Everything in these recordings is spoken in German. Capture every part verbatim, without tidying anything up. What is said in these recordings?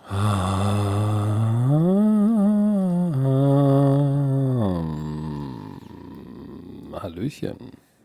Hallöchen.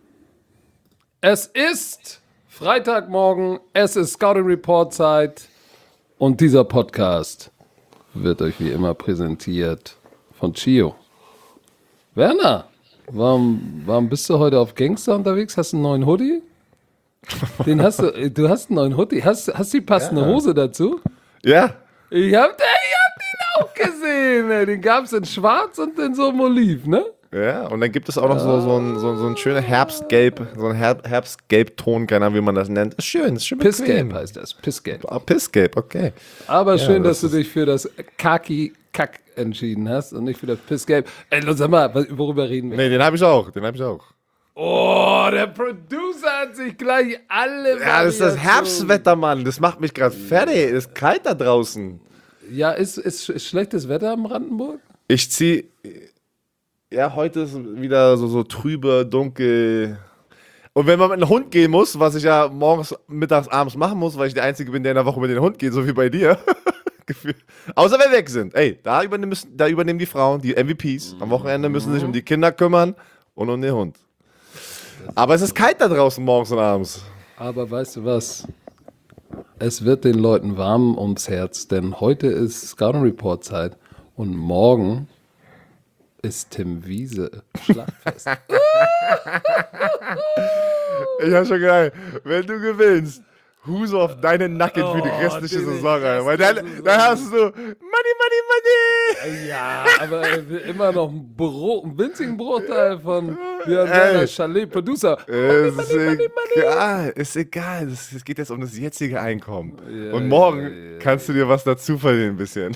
Es ist Freitagmorgen, es ist Scouting Report Zeit und dieser Podcast wird euch wie immer präsentiert von Chio. Werner, warum, warum bist du heute auf Gangster unterwegs? Hast du einen neuen Hoodie? Den hast du, du hast einen neuen Hoodie. Hast, hast du die passende Ja. Hose dazu? Ja. Ich hab, den- ich hab den auch gesehen. Ey. Den gab's in schwarz und in so einem Oliv, ne? Ja, und dann gibt es auch noch so, so, ein, so, so ein schöner Herbstgelb, so ein Her Herbstgelbton, keine Ahnung, wie man das nennt. Ist schön, ist schön bequem. Pissgelb heißt das, Pissgelb. Ah, Pissgelb, okay. Aber schön, das dass du dich für das Kaki-Kack entschieden hast und nicht für das Pissgelb. Ey, sag mal, worüber reden wir? Nee, den habe ich auch, den habe ich auch. Oh, der Producer hat sich gleich alle Ja, das ist das Variationen- Herbstwetter, Mann. Das macht mich gerade fertig. Es ist kalt da draußen. Ja, ist, ist, ist schlechtes Wetter in Brandenburg? Ich ziehe. Ja, heute ist wieder so, so trübe, dunkel. Und wenn man mit einem Hund gehen muss, was ich ja morgens, mittags, abends machen muss, weil ich der Einzige bin, der in der Woche mit dem Hund geht, so wie bei dir. Gefühl. Außer wenn wir weg sind. Ey, da übernehmen, müssen, da übernehmen die Frauen, die M V Ps. Am Wochenende müssen sich um die Kinder kümmern und um den Hund. Aber es ist kalt da draußen morgens und abends. Aber weißt du was? Es wird den Leuten warm ums Herz, denn heute ist Scouting Report Zeit und morgen ist Tim Wiese Schlachtfest. Ich hab schon geil. Wenn du gewinnst, Huse auf deinen Nacken für die Oh, restliche die Saison, ey. Weil restliche dann, Saison. dann hast du so Money, Money, Money. Ja, aber immer noch ein, Bro, einen winzigen Bruchteil von Björn Ey. Werner, Chalet Producer. Es ist Money, money, egal, ist egal. Es es geht jetzt um das jetzige Einkommen. Ja, Und morgen ja, ja, kannst du dir was dazu verdienen, ein bisschen.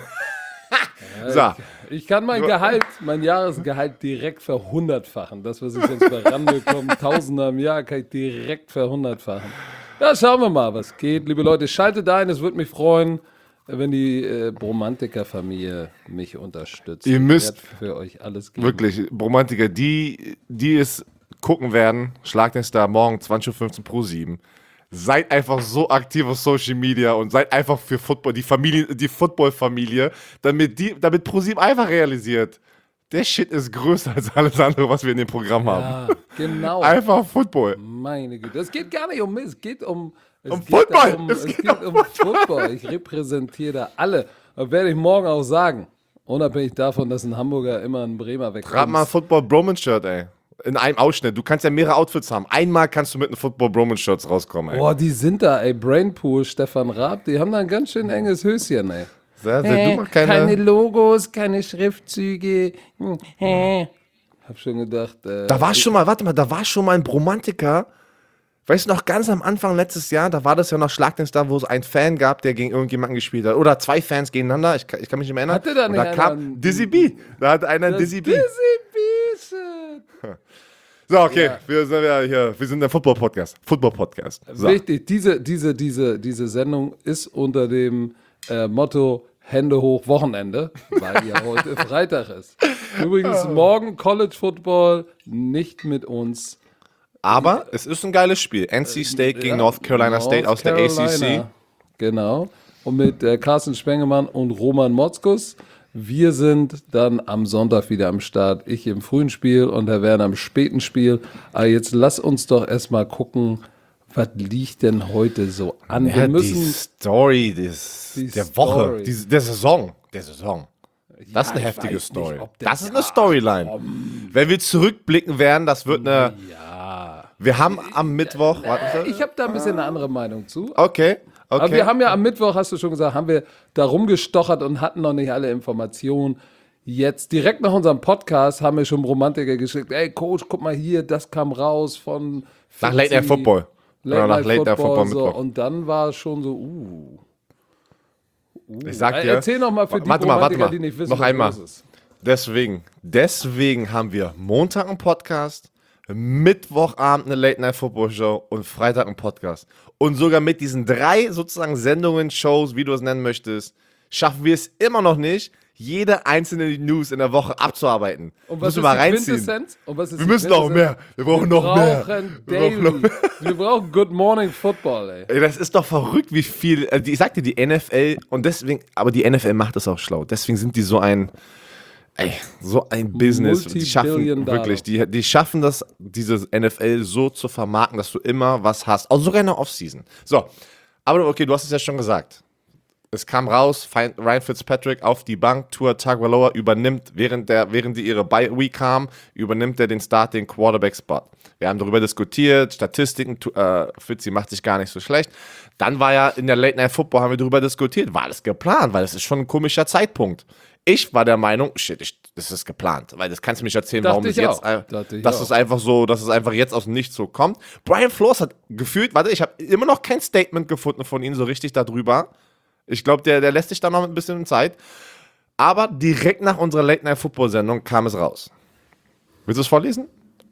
So, Ich kann mein Gehalt, mein Jahresgehalt direkt verhundertfachen. Das, was ich sonst bei Ran bekomme, Tausender im Jahr, kann ich direkt verhundertfachen. Ja, schauen wir mal, was geht. Liebe Leute, schaltet ein, es würde mich freuen, wenn die äh, Bromantiker-Familie mich unterstützt. Ihr Ich müsst werd für euch alles geben. wirklich, Bromantiker, die, die es gucken werden, schlagt den Star morgen zwanzig Uhr fünfzehn Pro sieben. Seid einfach so aktiv auf Social Media und seid einfach für Football, die Familie, die Football-Familie, damit die, damit Pro sieben einfach realisiert, der Shit ist größer als alles andere, was wir in dem Programm haben. Ja, genau. Einfach Football. Meine Güte. Es geht gar nicht um mich, es geht um, es Um geht Football. darum- Es es geht geht um um Football. Ich repräsentiere da alle. Das werde ich morgen auch sagen. Unabhängig davon, dass ein Hamburger immer ein Bremer wegkommt. Grad mal ein Football Bromance Shirt, ey. In einem Ausschnitt. Du kannst ja mehrere Outfits haben. Einmal kannst du mit einem Football Bromance Shirts rauskommen, ey. Boah, die sind da, ey. Brainpool, Stefan Raab, die haben da ein ganz schön enges Höschen, ey. Sehr, sehr, du machst keine, keine Logos, keine Schriftzüge. Hm, hä. Hab schon gedacht, äh, Da war schon mal, warte mal, da war schon mal ein Bromantiker. Weißt du noch, ganz am Anfang letztes Jahr, da war das ja noch Schlag den Star, wo es einen Fan gab, der gegen irgendjemanden gespielt hat. Oder zwei Fans gegeneinander, ich, kann- ich kann mich nicht mehr erinnern. Hatte da Und nicht da einer kam ein- Dizzy B. Da hatte einer einen das Dizzy B. Dizzy B-Shit. So, okay, Ja. wir sind ja hier, wir sind der Football-Podcast. Football-Podcast. So. Wichtig, diese, diese, diese, diese Sendung ist unter dem äh, Motto Hände hoch Wochenende, weil ja heute Freitag ist. Übrigens, morgen College Football nicht mit uns. Aber es ist ein geiles Spiel. N C State gegen Ja, North Carolina North State aus der A C C. Carolina. Genau. Und mit äh, Carsten Spengemann und Roman Motzkus. Wir sind dann am Sonntag wieder am Start. Ich im frühen Spiel und Herr Werner im späten Spiel. Aber jetzt lass uns doch erstmal gucken, was liegt denn heute so an? Ja, Wir die müssen. Story des, Die der Story. Woche, die, der Saison. Der Saison. Das ist eine ich heftige weiß Story. nicht, ob der- Das ist eine Storyline. Wenn wir zurückblicken werden, das wird eine. Ja. Wir haben am Mittwoch. Warte, Ich habe da ein bisschen eine andere Meinung zu. okay, okay. Aber wir haben ja am Mittwoch, hast du schon gesagt, haben wir da rumgestochert und hatten noch nicht alle Informationen. Jetzt direkt nach unserem Podcast haben wir schon Romantiker geschickt. Ey Coach, guck mal hier, das kam raus von nach Late Night Football. Late Oder nach Night Late Night Football, Football so. Mittwoch. Und dann war es schon so, uh. Ich sag Äh, dir. Erzähl noch mal für die warte mal, warte Romantiker, mal. die nicht wissen, Noch was einmal. los ist. Deswegen, deswegen haben wir Montag einen Podcast, Mittwochabend eine Late Night Football Show und Freitag einen Podcast. Und sogar mit diesen drei sozusagen Sendungen, Shows, wie du es nennen möchtest, schaffen wir es immer noch nicht, jede einzelne News in der Woche abzuarbeiten. Und was müssen ist wir die reinziehen. Quintessenz? Und was ist Wir die müssen noch Quintessenz? mehr. Wir brauchen Wir noch mehr. brauchen Wir brauchen noch Daily. mehr. Wir brauchen Good Morning Football, ey. Ey, das ist doch verrückt, wie viel. Also die, ich sagte, die N F L und deswegen, aber die N F L macht es auch schlau. Deswegen sind die so ein, ey, so ein Business. Die schaffen Multi-Billion Dollar. wirklich, die, die schaffen das, diese N F L so zu vermarkten, dass du immer was hast. Auch sogar in der Offseason. So, aber okay, du hast es ja schon gesagt. Es kam raus, Ryan Fitzpatrick auf die Bank, Tua Tagovailoa übernimmt, während, der, während die ihre Bye-Week haben, übernimmt er den Starting Quarterback-Spot. Wir haben darüber diskutiert, Statistiken, äh, Fitzi macht sich gar nicht so schlecht. Dann war ja in der Late Night Football, haben wir darüber diskutiert, war das geplant, weil das ist schon ein komischer Zeitpunkt. Ich war der Meinung, shit, ich, das ist geplant, weil das kannst du mir nicht erzählen, Dachte warum ich das jetzt, auch. äh, Dachte ich dass auch. es einfach so, dass es einfach jetzt aus dem Nichts so kommt. Brian Flores hat gefühlt, warte, ich habe immer noch kein Statement gefunden von ihm so richtig darüber. Ich glaube, der, der lässt sich da noch ein bisschen Zeit. Aber direkt nach unserer Late-Night-Football-Sendung kam es raus. Willst du es vorlesen?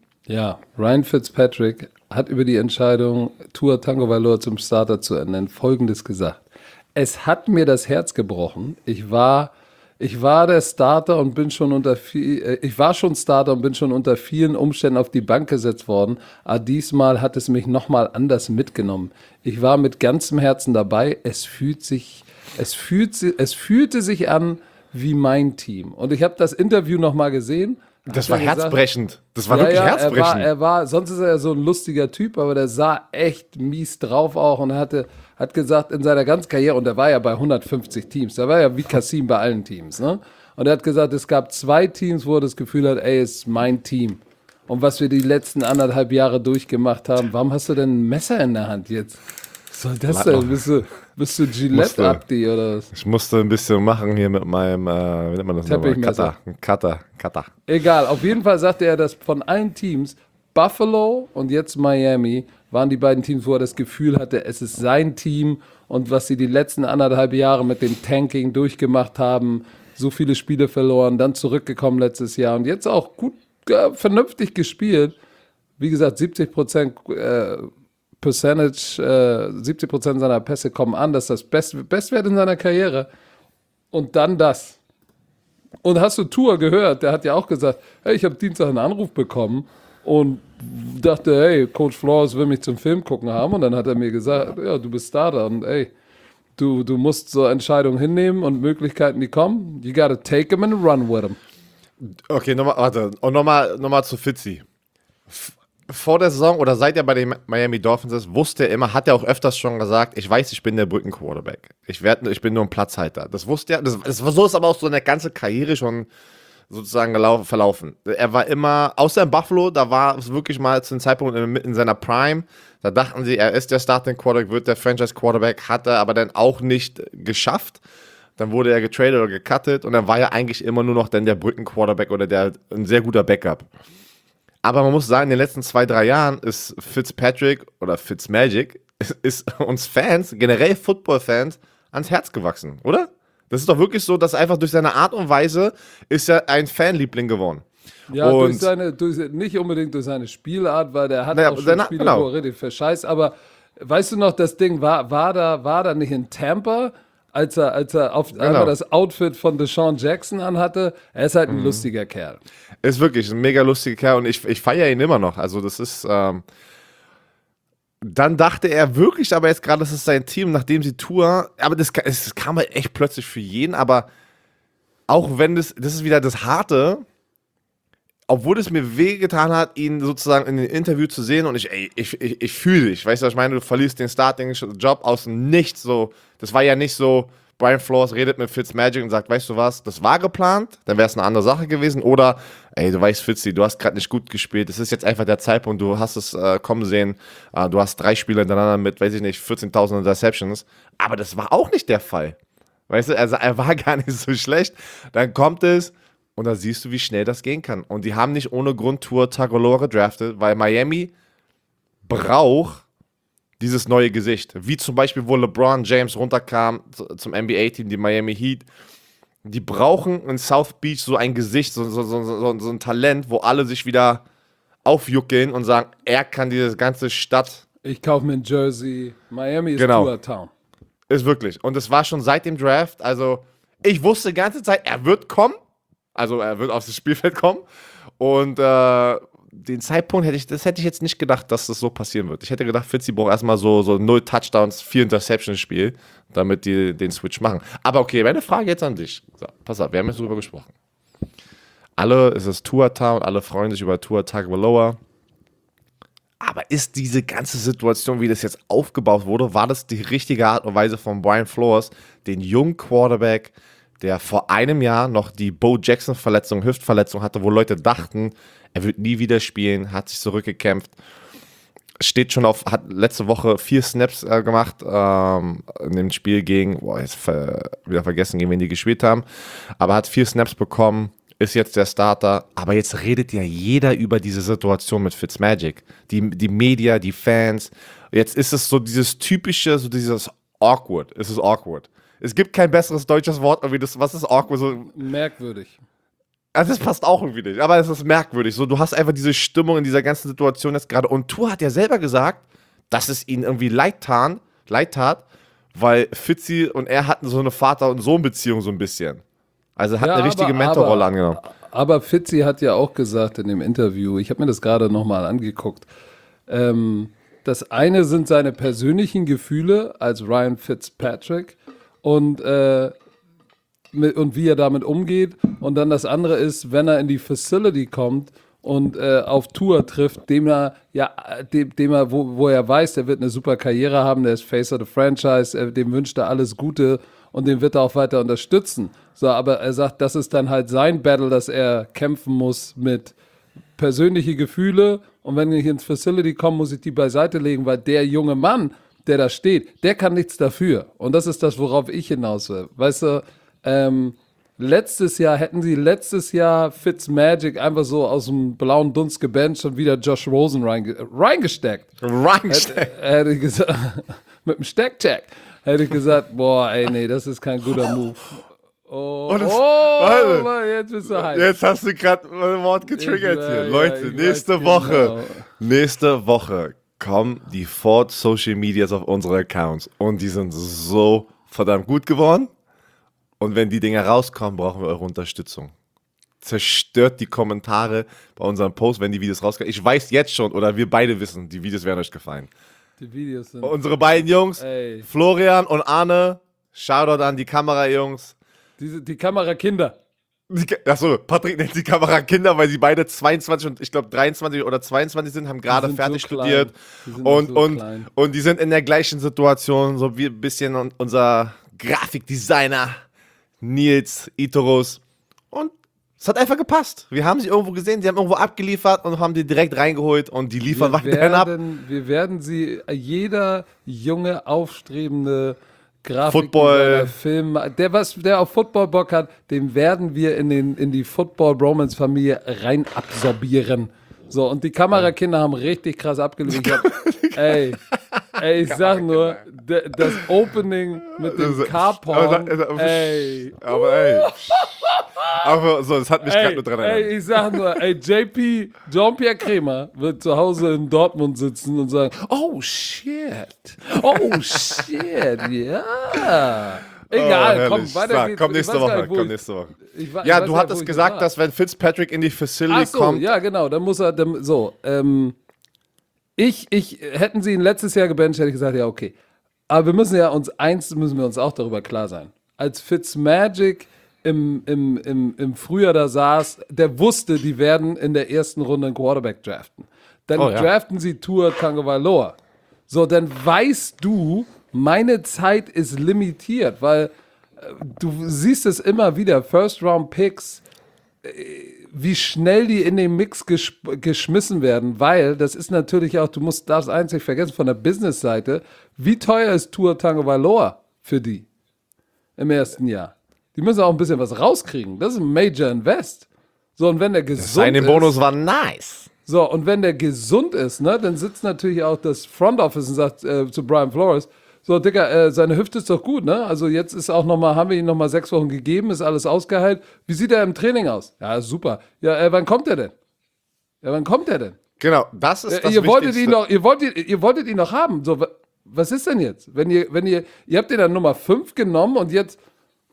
Ja, Ryan Fitzpatrick hat über die Entscheidung, Tua Tagovailoa zum Starter zu ernennen, Folgendes gesagt. Es hat mir das Herz gebrochen. Ich war, ich war der Starter und bin schon unter viel, äh, ich war schon Starter und bin schon unter vielen Umständen auf die Bank gesetzt worden. Aber diesmal hat es mich nochmal anders mitgenommen. Ich war mit ganzem Herzen dabei. Es fühlt sich, es fühlt, si- es fühlte sich an wie mein Team. Und ich habe das Interview nochmal gesehen. Das Hat war er gesagt- herzbrechend. Das war ja, wirklich ja, herzbrechend. Er war, er war, sonst ist er ja so ein lustiger Typ, aber der sah echt mies drauf auch und er hatte, hat gesagt, in seiner ganzen Karriere, und er war ja bei hundertfünfzig Teams, der war ja wie Kassim bei allen Teams, ne? Und er hat gesagt, es gab zwei Teams, wo er das Gefühl hat, ey, es ist mein Team. Und was wir die letzten anderthalb Jahre durchgemacht haben, warum hast du denn ein Messer in der Hand jetzt? Was soll das Warte noch. denn? Bist du, bist du Musste. Gillette Abdi oder was? Ich musste ein bisschen machen hier mit meinem, äh, wie nennt man das nochmal? Teppichmesser. Cutter. Cutter. Cutter. Egal, auf jeden Fall sagte er, dass von allen Teams, Buffalo und jetzt Miami, waren die beiden Teams, wo er das Gefühl hatte, es ist sein Team und was sie die letzten anderthalb Jahre mit dem Tanking durchgemacht haben, so viele Spiele verloren, dann zurückgekommen letztes Jahr und jetzt auch gut, äh, vernünftig gespielt. Wie gesagt, siebzig Prozent äh, Percentage, äh, siebzig Prozent seiner Pässe kommen an, das ist das Best, Bestwert in seiner Karriere. Und dann das. Und hast du Tua gehört? Der hat ja auch gesagt, hey, ich habe Dienstag einen Anruf bekommen und dachte, hey, Coach Flores will mich zum Film gucken haben. Und dann hat er mir gesagt, ja, du bist Starter und ey, du, du musst so Entscheidungen hinnehmen und Möglichkeiten, die kommen. You gotta take them and run with them. Okay, nochmal, warte. Und nochmal noch mal zu Fitzi. F- Vor der Saison oder seit er bei den Miami Dolphins ist, wusste er immer, hat er auch öfters schon gesagt, ich weiß, ich bin der Brückenquarterback. Ich, werd, ich bin nur ein Platzhalter. Das wusste er. Das, das war so ist aber auch so eine ganze Karriere schon sozusagen gelaufen, verlaufen. Er war immer, außer in Buffalo, da war es wirklich mal zu einem Zeitpunkt in, in seiner Prime, da dachten sie, er ist der Starting Quarterback, wird der Franchise Quarterback, hat er aber dann auch nicht geschafft. Dann wurde er getradet oder gecuttet und dann war er eigentlich immer nur noch dann der Brückenquarterback oder der ein sehr guter Backup. Aber man muss sagen, in den letzten zwei, drei Jahren ist Fitzpatrick oder Fitzmagic ist uns Fans, generell Football-Fans, ans Herz gewachsen, oder? Das ist doch wirklich so, dass einfach durch seine Art und Weise ist er ein Fanliebling geworden. Ja, Und- durch seine, durch, nicht unbedingt durch seine Spielart, weil der hat Naja, auch schon seine- Spiele, genau. wo er richtig verscheißt. Aber weißt du noch, das Ding war, war, da, war da nicht in Tampa, als er, als er auf Genau. einmal das Outfit von Deshaun Jackson anhatte? Er ist Mhm. halt ein lustiger Kerl. Ist wirklich ein mega lustiger Kerl und ich, ich feiere ihn immer noch. Also das ist, ähm, dann dachte er wirklich, aber jetzt gerade, das ist sein Team, nachdem sie Tour, aber das, das kam halt echt plötzlich für jeden, aber auch wenn das, das ist wieder das Harte, obwohl es mir wehgetan hat, ihn sozusagen in dem Interview zu sehen und ich, ey, ich, ich, ich fühle dich, weißt du, was ich meine, du verlierst den Starting-Job aus dem Nichts, so, das war ja nicht so, Brian Flores redet mit Fitzmagic und sagt, weißt du was, das war geplant, dann wäre es eine andere Sache gewesen. Oder, ey, du weißt, Fitzi, du hast gerade nicht gut gespielt, es ist jetzt einfach der Zeitpunkt, du hast es äh, kommen sehen, äh, du hast drei Spiele hintereinander mit, weiß ich nicht, vierzehntausend Interceptions, aber das war auch nicht der Fall. Weißt du, also er war gar nicht so schlecht. Dann kommt es und da siehst du, wie schnell das gehen kann. Und die haben nicht ohne Grund Tua Tagovailoa gedraftet, weil Miami braucht dieses neue Gesicht. Wie zum Beispiel, wo LeBron James runterkam zum N B A-Team, die Miami Heat. Die brauchen in South Beach so ein Gesicht, so, so, so, so, so ein Talent, wo alle sich wieder aufjuckeln und sagen, er kann diese ganze Stadt. Ich kaufe mir ein Jersey. Miami ist Genau. Tua Town. Ist wirklich. Und es war schon seit dem Draft, also Ich wusste die ganze Zeit, er wird kommen. Also er wird aufs Spielfeld kommen. Und äh, den Zeitpunkt hätte ich, das hätte ich jetzt nicht gedacht, dass das so passieren wird. Ich hätte gedacht, Fitzy braucht erstmal so, so null Touchdowns, vier Interceptions-Spiel, damit die den Switch machen. Aber okay, meine Frage jetzt an dich. So, pass auf, wir haben jetzt drüber gesprochen. Alle, es ist Tua-Town, alle freuen sich über Tua Tagovailoa. Aber ist diese ganze Situation, wie das jetzt aufgebaut wurde, war das die richtige Art und Weise von Brian Flores, den jungen Quarterback, der vor einem Jahr noch die Bo Jackson-Verletzung, Hüftverletzung hatte, wo Leute dachten, er wird nie wieder spielen, hat sich zurückgekämpft, steht schon auf, hat letzte Woche vier Snaps äh, gemacht ähm, in dem Spiel gegen, boah, jetzt ver, wieder vergessen, gegen wen die gespielt haben, aber hat vier Snaps bekommen, ist jetzt der Starter, aber jetzt redet ja jeder über diese Situation mit Fitzmagic. Die, die Media, die Fans. Jetzt ist es so dieses typische, so dieses awkward. Es ist awkward. Es gibt kein besseres deutsches Wort, irgendwie das, was ist awkward? So, merkwürdig. also das passt auch irgendwie nicht, aber es ist merkwürdig. So, du hast einfach diese Stimmung in dieser ganzen Situation jetzt gerade. Und Tua hat ja selber gesagt, dass es ihn irgendwie leid tat, leid tat, weil Fitzy und er hatten so eine Vater- und Sohn-Beziehung so ein bisschen. Also hat ja, eine richtige Mentorrolle angenommen. Aber Fitzy hat ja auch gesagt in dem Interview, ich habe mir das gerade nochmal angeguckt, ähm, das eine sind seine persönlichen Gefühle als Ryan Fitzpatrick und, äh, mit, und wie er damit umgeht. Und dann das andere ist, wenn er in die Facility kommt und äh, auf Tour trifft, dem er, ja, dem, dem er, wo, wo er weiß, der wird eine super Karriere haben, der ist Face of the Franchise, er, dem wünscht er alles Gute und den wird er auch weiter unterstützen. So, aber er sagt, das ist dann halt sein Battle, dass er kämpfen muss mit persönliche Gefühle und wenn ich ins Facility komme, muss ich die beiseite legen, weil der junge Mann, der da steht, der kann nichts dafür. Und das ist das, worauf ich hinaus will. Weißt du, ähm, letztes Jahr, hätten sie letztes Jahr Fitzmagic einfach so aus dem blauen Dunst gebancht und wieder Josh Rosen reinge reingesteckt. Reingesteckt. Hätte, hätte ich gesagt, mit dem Steckcheck, hätte ich gesagt, boah, ey, nee, das ist kein guter Move. Oh, Oh, das- oh warte. Mann, jetzt bist du heiß. Jetzt hast du gerade ein Wort getriggert Ich, hier. äh, ja, Leute, ich nächste weiß Woche, genau. nächste Woche kommen die Ford Social Medias auf unsere Accounts und die sind so verdammt gut geworden. Und wenn die Dinger rauskommen, brauchen wir eure Unterstützung. Zerstört die Kommentare bei unserem Post, wenn die Videos rauskommen. Ich weiß jetzt schon, oder wir beide wissen, die Videos werden euch gefallen. Die Videos sind. Unsere beiden Jungs, Ey. Florian und Arne, Shoutout an die Kamerajungs. Diese, die Kamerakinder. Achso, Patrick nennt die Kamera Kinder, weil sie beide zweiundzwanzig und ich glaube dreiundzwanzig oder zweiundzwanzig sind, haben gerade sind fertig so studiert. klein. Die sind Und, so und, klein. und die sind in der gleichen Situation, so wie ein bisschen un- unser Grafikdesigner Nils Itorus. Und es hat einfach gepasst. Wir haben sie irgendwo gesehen, sie haben irgendwo abgeliefert und haben die direkt reingeholt und die liefern Wir weiterhin ab. werden, wir werden sie, jeder junge, aufstrebende Football. Grafikdesigner, Film, der, was, der auf Football Bock hat, den werden wir in, den, in die Football-Bromance-Familie rein absorbieren. So, und die Kamerakinder haben richtig krass abgelegt. Ich hab- ey, ey, ich sag nur, de, das Opening mit dem Das- Carporn, aber- aber- ey. Aber ey. Aber so, das hat mich gerade Ey, nur dran ey, erinnert. ich sag nur, ey, J P, Jean-Pierre Kremer wird zu Hause in Dortmund sitzen und sagen, oh shit, oh shit, ja. Egal, Oh, komm, herrlich. weiter So, geht's. komm Ich nächste weiß gar Woche, nicht, wo komm ich- nächste Woche. ich wa- ich Ja, weiß du gar nicht, hattest wo ich gesagt, war. dass wenn Fitzpatrick in die Facility Ach so, kommt, ja, genau, dann muss er, dann, so, ähm, ich, ich, hätten sie ihn letztes Jahr gebancht, hätte ich gesagt, ja, okay. Aber wir müssen ja uns, eins müssen wir uns auch darüber klar sein. Als Fitzmagic im, im, im, im Frühjahr da saß, der wusste, die werden in der ersten Runde einen Quarterback draften. Dann Oh, ja. draften sie Tua Tagovailoa. So, dann weißt du, meine Zeit ist limitiert, weil äh, du siehst es immer wieder, First-Round-Picks, wie schnell die in den Mix gesch- geschmissen werden, weil das ist natürlich auch, du musst das einzig vergessen von der Business-Seite, wie teuer ist Tua Tagovailoa für die im ersten Jahr? Die müssen auch ein bisschen was rauskriegen. Das ist ein Major Invest. So, und wenn der gesund seine ist, Bonus war nice. so, und wenn der gesund ist, ne, dann sitzt natürlich auch das Front Office und sagt äh, zu Brian Flores, so, Dicker, äh, seine Hüfte ist doch gut, ne? Also jetzt ist auch noch mal, haben wir ihm noch mal sechs Wochen gegeben, ist alles ausgeheilt. Wie sieht er im Training aus? Ja, super. Ja, äh, wann kommt er denn? Ja, wann kommt er denn? Genau, das ist Äh, das ihr wolltet Wichtigste. ihn noch, ihr wolltet, ihr wolltet ihn noch haben. So, wa- was ist denn jetzt? Wenn ihr, wenn ihr, ihr habt ihn dann Nummer fünf genommen und jetzt,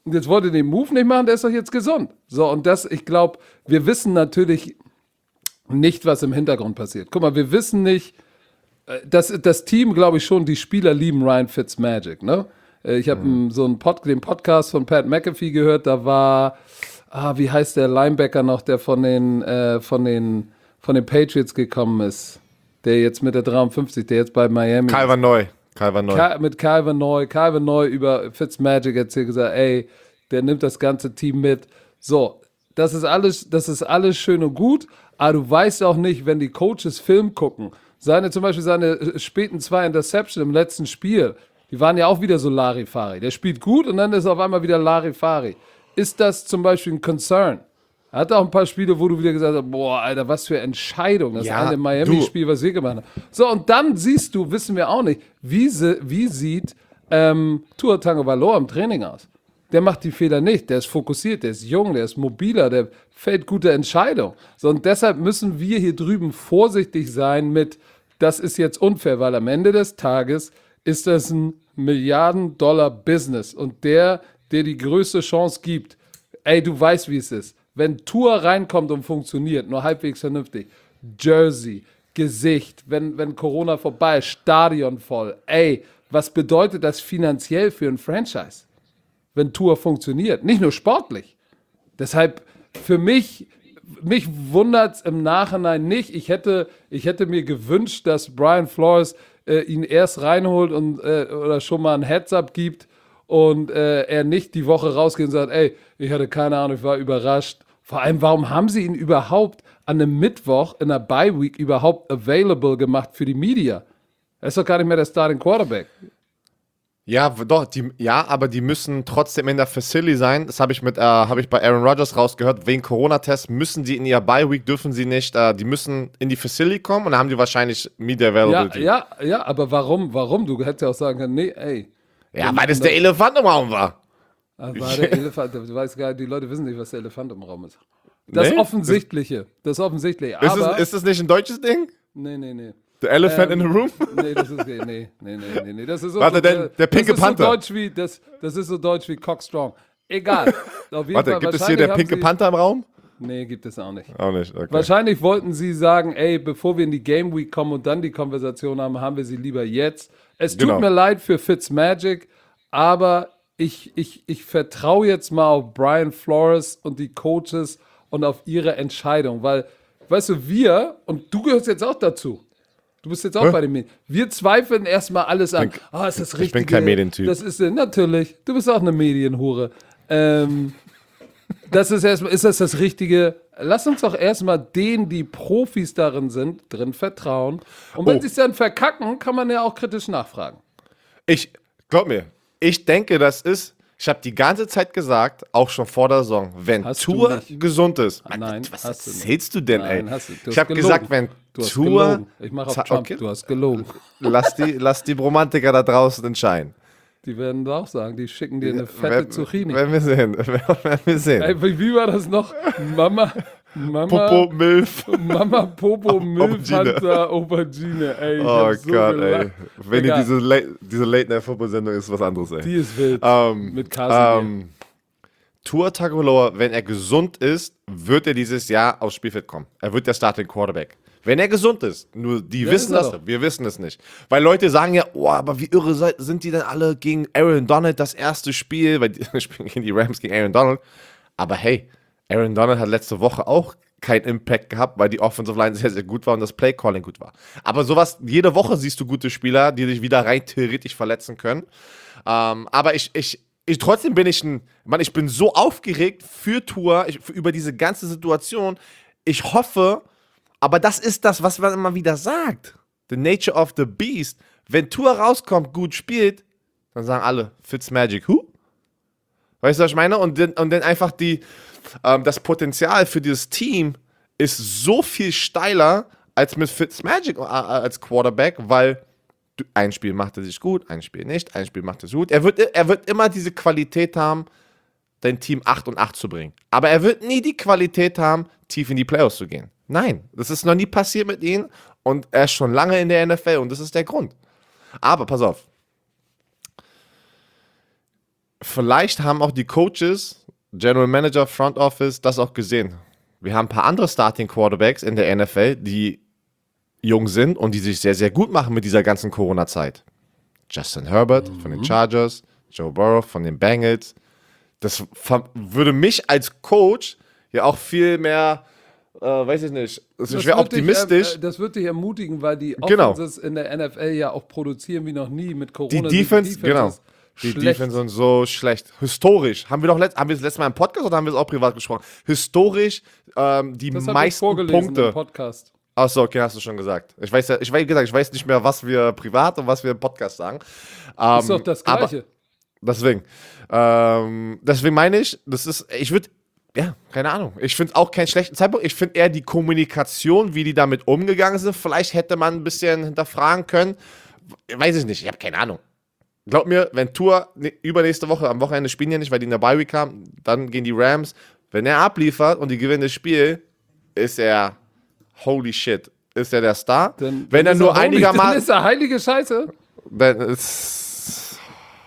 Und jetzt wollt ihr den Move nicht machen, der ist doch jetzt gesund. So, und das, ich glaube, wir wissen natürlich nicht, was im Hintergrund passiert. Guck mal, wir wissen nicht, das, das Team, glaube ich schon, die Spieler lieben Ryan Fitzmagic, ne? Ich habe mhm. so einen Pod, den Podcast von Pat McAfee gehört, da war, ah, wie heißt der Linebacker noch, der von den, äh, von den, von den Patriots gekommen ist, der jetzt mit der dreiundfünfzig, der jetzt bei Miami Calvin Neu. Calvin Neu. Ka- mit Calvin Neu, Calvin Neu über Fitzmagic erzählt, gesagt, ey, der nimmt das ganze Team mit. So, das ist alles, das ist alles schön und gut, aber du weißt auch nicht, wenn die Coaches Film gucken, seine, zum Beispiel seine späten zwei Interception im letzten Spiel, die waren ja auch wieder so Larifari. Der spielt gut und dann ist auf einmal wieder Larifari. Ist das zum Beispiel ein Concern? Er hat auch ein paar Spiele, wo du wieder gesagt hast, boah, Alter, was für Entscheidung. Das Ja, eine Miami-Spiel, was wir gemacht haben. So, und dann siehst du, wissen wir auch nicht, wie, sie, wie sieht ähm, Tua Tagovailoa im Training aus? Der macht die Fehler nicht, der ist fokussiert, der ist jung, der ist mobiler, der fällt gute Entscheidungen. So, und deshalb müssen wir hier drüben vorsichtig sein mit, das ist jetzt unfair, weil am Ende des Tages ist das ein Milliarden-Dollar-Business. Und der, der die größte Chance gibt, ey, du weißt, wie es ist. Wenn Tour reinkommt und funktioniert, nur halbwegs vernünftig, Jersey, Gesicht, wenn, wenn Corona vorbei ist, Stadion voll, ey, was bedeutet das finanziell für ein Franchise, wenn Tour funktioniert? Nicht nur sportlich. Deshalb, für mich, mich wundert es im Nachhinein nicht. Ich hätte, ich hätte mir gewünscht, dass Brian Flores äh, ihn erst reinholt und äh, oder schon mal ein Heads-up gibt und äh, er nicht die Woche rausgeht und sagt, ey, ich hatte keine Ahnung, ich war überrascht. Vor allem, warum haben sie ihn überhaupt an einem Mittwoch in der Bye-Week überhaupt available gemacht für die Media? Er ist doch gar nicht mehr der Starting Quarterback. Ja, doch, die, ja, aber die müssen trotzdem in der Facility sein. Das habe ich mit, äh, habe ich bei Aaron Rodgers rausgehört. Wegen Corona-Test müssen die in ihrer Bye-Week, dürfen sie nicht, äh, die müssen in die Facility kommen und dann haben die wahrscheinlich Media Availability. Ja, ja, ja, aber warum, warum? Du hättest ja auch sagen können, nee, ey. Ja, weil das der Elefant im Raum war. War der Elefant, du weißt gar nicht, die Leute wissen nicht, was der Elefant im Raum ist. Das Nee? Offensichtliche, das Offensichtliche. Ist, Aber, es, ist das nicht ein deutsches Ding? nee, nee, nee. The Elephant Ähm, in the Room? Nee, das ist, nee, nee, nee, nee, nee, das ist so, Warte, so, der- der pinke das ist Panther. So deutsch wie, das, das ist so deutsch wie Cockstrong. Egal. Auf jeden Warte, Fall, gibt es hier wahrscheinlich der haben pinke sie, Panther im Raum? Nee, gibt es auch nicht. Auch nicht, okay. Wahrscheinlich wollten sie sagen, ey, bevor wir in die Game Week kommen und dann die Konversation haben, haben wir sie lieber jetzt. Es tut Genau. mir leid für Fitzmagic, aber ich, ich, ich vertraue jetzt mal auf Brian Flores und die Coaches und auf ihre Entscheidung, weil, weißt du, wir, und du gehörst jetzt auch dazu, du bist jetzt auch Hä? bei den Medien, wir zweifeln erstmal alles an. bin- Ah, ist das ich richtig? bin kein Medientyp. Das ist, äh, natürlich, du bist auch eine Medienhure. Ähm, das ist erstmal, ist das das Richtige? Lass uns doch erstmal denen, die Profis darin sind, drin vertrauen. Und wenn Oh. sie es dann verkacken, kann man ja auch kritisch nachfragen. Ich, glaub mir, ich denke, das ist, ich habe die ganze Zeit gesagt, auch schon vor der Saison, wenn Hast du Tour nicht. gesund ist. Nein, was hast du nicht. erzählst du denn, Nein, ey? hast du- du ich hast habe gelogen. gesagt, wenn Du hast Tour, gelogen. Ich mache auf Za- Trump, okay. du hast gelogen. lass die, lass die Romantiker da draußen entscheiden. Die werden auch sagen, die schicken dir eine fette Werden- Zucchini. Werden wir sehen, werden wir sehen. Ey, wie wie war das noch? Mama, Mama, Popo, Milf. Mama, Popo, Aubergine. Milfhunter, Aubergine. Ey, ich Oh hab so Gott, gelacht. ey. Wenn die Egal. diese, Late- diese Late-Night-Football-Sendung ist, was anderes, ey. Die ist wild. Ähm, Mit Carsten. ähm, Tua Tagovailoa, wenn er gesund ist, wird er dieses Jahr aufs Spielfeld kommen. Er wird der Starting Quarterback. Wenn er gesund ist. Nur die Ja, wissen ist er das, doch. wir wissen es nicht. Weil Leute sagen ja, oh, aber wie irre seid- sind die denn alle gegen Aaron Donald das erste Spiel, weil die spielen gegen die Rams gegen Aaron Donald. Aber hey, Aaron Donald hat letzte Woche auch keinen Impact gehabt, weil die Offensive Line sehr, sehr gut war und das Play-Calling gut war. Aber sowas, jede Woche siehst du gute Spieler, die sich wieder rein theoretisch verletzen können. Ähm, aber ich, ich, ich, trotzdem bin ich ein, Mann, ich bin so aufgeregt für Tour, ich, für, über diese ganze Situation. Ich hoffe, aber das ist das, was man immer wieder sagt. The nature of the beast. Wenn Tour rauskommt, gut spielt, dann sagen alle, Fitzmagic, who? Weißt du, was ich meine? Und dann, und dann einfach die, ähm, das Potenzial für dieses Team ist so viel steiler als mit Fitzmagic äh, als Quarterback, weil du, ein Spiel macht er sich gut, ein Spiel nicht, ein Spiel macht er sich gut. Er wird, er wird immer diese Qualität haben, dein Team acht und acht zu bringen. Aber er wird nie die Qualität haben, tief in die Playoffs zu gehen. Nein, das ist noch nie passiert mit ihm und er ist schon lange in der N F L und das ist der Grund. Aber pass auf. vielleicht haben auch die Coaches, General Manager, Front Office das auch gesehen. Wir haben ein paar andere Starting Quarterbacks in der N F L, die jung sind und die sich sehr, sehr gut machen mit dieser ganzen Corona-Zeit. Justin Herbert mhm. von den Chargers, Joe Burrow von den Bengals. Das würde mich als Coach ja auch viel mehr, äh, weiß ich nicht, es ist schwer optimistisch. Dich, äh, das wird dich ermutigen, weil die genau. Offenses in der N F L ja auch produzieren wie noch nie mit Corona. Die Defense, die Defense genau. Die schlecht. Defense sind so schlecht. Historisch. Haben wir doch letzt, haben wir das letzte Mal im Podcast oder haben wir es auch privat gesprochen? Historisch ähm, die das meisten ich Punkte. Im Podcast. Achso, okay, hast du schon gesagt. Ich weiß ja, ich weiß, gesagt, ich weiß nicht mehr, was wir privat und was wir im Podcast sagen. Ähm, ist doch das Gleiche. Deswegen. Ähm, deswegen meine ich, das ist, ich würde, ja, keine Ahnung. Ich finde es auch keinen schlechten Zeitpunkt. Ich finde eher die Kommunikation, wie die damit umgegangen sind. Vielleicht hätte man ein bisschen hinterfragen können. Weiß ich nicht, ich habe keine Ahnung. Glaub mir, wenn Tour übernächste Woche, am Wochenende spielen ja nicht, weil die in der Bye Week haben, dann gehen die Rams. Wenn er abliefert und die gewinnen das Spiel, ist er, holy shit, ist er der Star. Dann, wenn dann er nur einigermaßen. Dann ist er heilige Scheiße. Dann ist.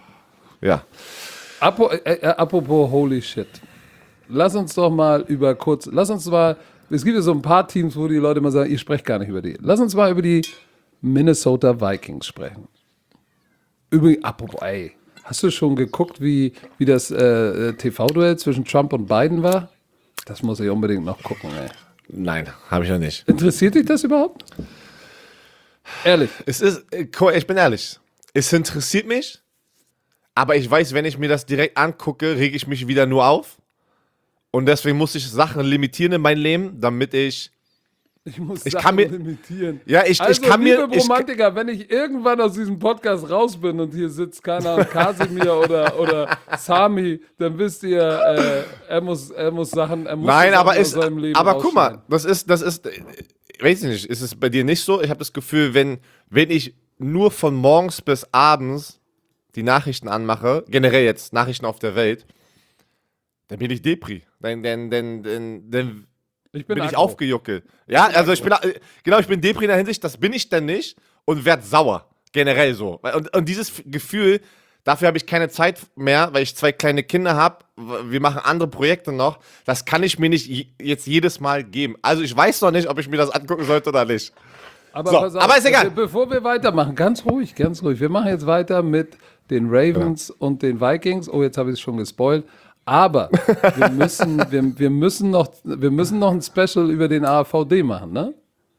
Ja. Apo, äh, äh, apropos holy shit. Lass uns doch mal über kurz. Lass uns mal. Es gibt ja so ein paar Teams, wo die Leute mal sagen, ihr sprecht gar nicht über die. Lass uns mal über die Minnesota Vikings sprechen. Übrigens, apropos, ey, hast du schon geguckt, wie, wie das äh, T V-Duell zwischen Trump und Biden war? Das muss ich unbedingt noch gucken, ey. Nein, habe ich noch nicht. Interessiert dich das überhaupt? Ehrlich. Es ist, ich bin ehrlich, es interessiert mich, aber ich weiß, wenn ich mir das direkt angucke, rege ich mich wieder nur auf. Und deswegen muss ich Sachen limitieren in meinem Leben, damit ich Ich muss ich Sachen kann mir, limitieren. Ja, ich, also, ich kann liebe mir... Ich, Romantiker, wenn ich irgendwann aus diesem Podcast raus bin und hier sitzt, keine Ahnung, Kasimir oder, oder Sami, dann wisst ihr, äh, er, muss, er muss Sachen, er muss Nein, aber, aus ist, seinem Leben aber guck mal, rausschneiden. das ist, das ist, ich weiß nicht, ist es bei dir nicht so? Ich habe das Gefühl, wenn, wenn ich nur von morgens bis abends die Nachrichten anmache, generell jetzt Nachrichten auf der Welt, dann bin ich Depri. Dann, dann, dann, dann, dann Ich bin, bin ich aggro. aufgejuckelt. Ja, Ich bin also ich bin, genau, ich bin Depri in der Hinsicht, das bin ich dann nicht und werd sauer. Generell so. Und, und dieses Gefühl, dafür habe ich keine Zeit mehr, weil ich zwei kleine Kinder habe. Wir machen andere Projekte noch. Das kann ich mir nicht j- jetzt jedes Mal geben. Also ich weiß noch nicht, ob ich mir das angucken sollte oder nicht. Aber, So, pass auf, aber ist egal. be- Bevor wir weitermachen, ganz ruhig, ganz ruhig. Wir machen jetzt weiter mit den Ravens und den Vikings. Oh, jetzt habe ich es schon gespoilt. Aber wir müssen, wir, wir, müssen noch, wir müssen noch ein Special über den A R V D machen, ne?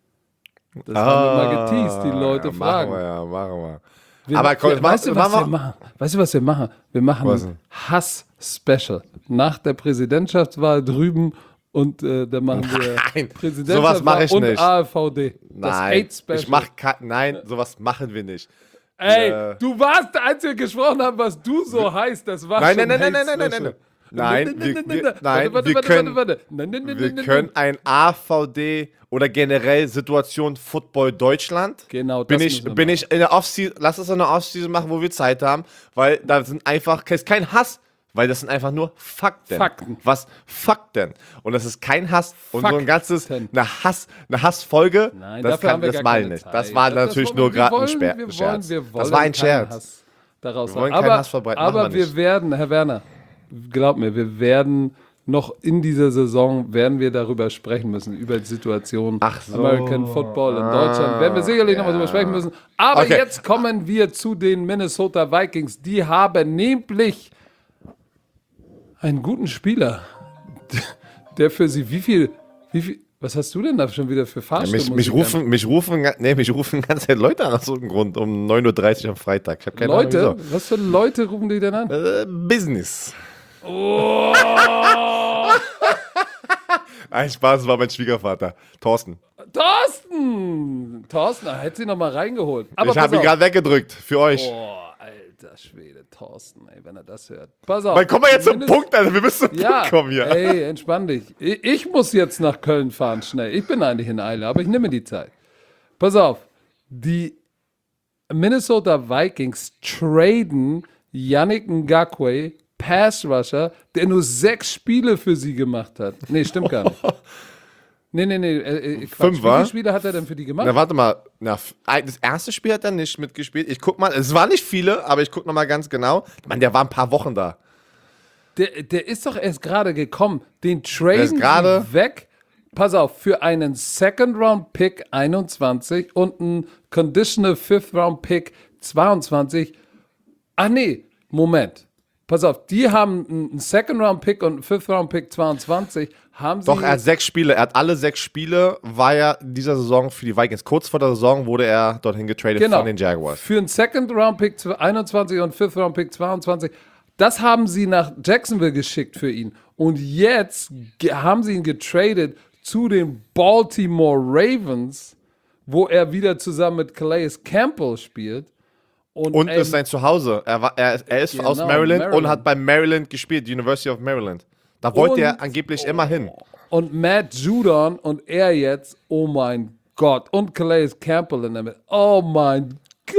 Das haben wir mal geteased, die Leute ja, fragen. Machen wir, ja, machen wir. Wir, Aber komm, wir, weißt du, was machen wir machen? Weißt du, was wir machen? Wir machen Was ein Hass-Special. Nach der Präsidentschaftswahl drüben und äh, dann machen wir Nein, sowas Präsidentschaftswahl mache ich und nicht. A R V D. Das Nein, AIDS-Special. ich mach ka- nein, sowas machen wir nicht. Ey, Äh, du warst, als wir gesprochen haben, was du so heißt, das war Nein, schon nein, nein, nein, nein, nein, Hate-Special. nein, nein. Nein, wir, wir, nein, warte, wir warte, können, warte, warte. Nein, nein, nein, wir nein, nein, können ein A V D oder generell Situation Football Deutschland. Genau, das bin ich, müssen wir bin machen. ich in der Offseason, lass es in der Offseason machen, wo wir Zeit haben, weil da sind einfach, ist kein Hass, weil das sind einfach nur Fakten. Fakten. Was Fakten. Und das ist kein Hass und so ein Fakten. ganzes, eine Hass, eine Hassfolge, Nein, das, dafür kann, haben wir das gar war ich keine nicht. Zeit. Das war Das- das natürlich wollen- nur wir gerade ein wollen- Sper wir wollen- Scherz. wir wollen Das war ein keinen Scherz. Hass daraus Wir wollen haben. keinen aber Hass verbreiten, aber machen wir wir nicht. werden, Herr Werner, glaub mir, wir werden noch in dieser Saison werden wir darüber sprechen müssen, über die Situation Ach so. American Football in Deutschland. Werden wir sicherlich noch mal drüber sprechen müssen. Aber Okay. jetzt kommen wir zu den Minnesota Vikings. Die haben nämlich einen guten Spieler, der für sie, wie viel, wie viel, was hast du denn da schon wieder für Ja, Fahrstuhlmusik? mich, mich, rufen, mich, rufen, nee, mich rufen ganz Zeit Leute an aus so einem Grund um neun Uhr dreißig am Freitag. Ich habe keine Leute, Ahnung was für Leute rufen die denn an? wieso. Äh, Business. Oh. Ein Spaß, das war mein Schwiegervater, Thorsten. Thorsten! Thorsten, ah, hätte sie noch mal reingeholt. Aber ich habe ihn pass auf. gerade weggedrückt, für euch. Boah, alter Schwede, Thorsten, ey, wenn er das hört. Pass auf. Weil kommen wir jetzt zum Mindest- Punkt, Alter. Wir müssen zum Ja, Punkt kommen hier. ey, entspann dich. Ich, ich muss jetzt nach Köln fahren, schnell. Ich bin eigentlich in Eile, aber ich nehme die Zeit. Pass auf. Die Minnesota Vikings traden Yannick Ngakoue, Pass Rusher, der nur sechs Spiele für sie gemacht hat. Nee, stimmt gar nicht. Nee, nee, nee. Äh, äh, Quatsch. Fünf, Wie wa? viele Spiele hat er denn für die gemacht? Na, warte mal. Na, f- ein- das erste Spiel hat er nicht mitgespielt. Ich guck mal, es waren nicht viele, aber ich guck noch mal ganz genau. Ich meine, der war ein paar Wochen da. Der, der ist doch erst gerade gekommen. Den ist traden gerade- sie weg. Pass auf, für einen Second-Round-Pick einundzwanzig und einen Conditional Fifth-Round-Pick zweiundzwanzig. Ach nee, Moment. Pass auf, die haben einen Second-Round-Pick und einen Fifth-Round-Pick zweiundzwanzig. Haben sie Doch, er hat sechs Spiele. Er hat alle sechs Spiele, war er in dieser Saison für die Vikings. Kurz vor der Saison wurde er dorthin getradet genau, von den Jaguars. für einen Second-Round-Pick einundzwanzig und Fifth-Round-Pick zweiundzwanzig. Das haben sie nach Jacksonville geschickt für ihn. Und jetzt ge- haben sie ihn getradet zu den Baltimore Ravens, wo er wieder zusammen mit Calais Campbell spielt. Und, Und ey, ist sein Zuhause. Er, war, er, er ist Genau, aus Maryland, Maryland. und hat bei Maryland gespielt, University of Maryland. Da wollte Und- er angeblich immer hin. Und Matt Judon und er jetzt, oh mein Gott. Und Calais Campbell in der Mitte. Oh mein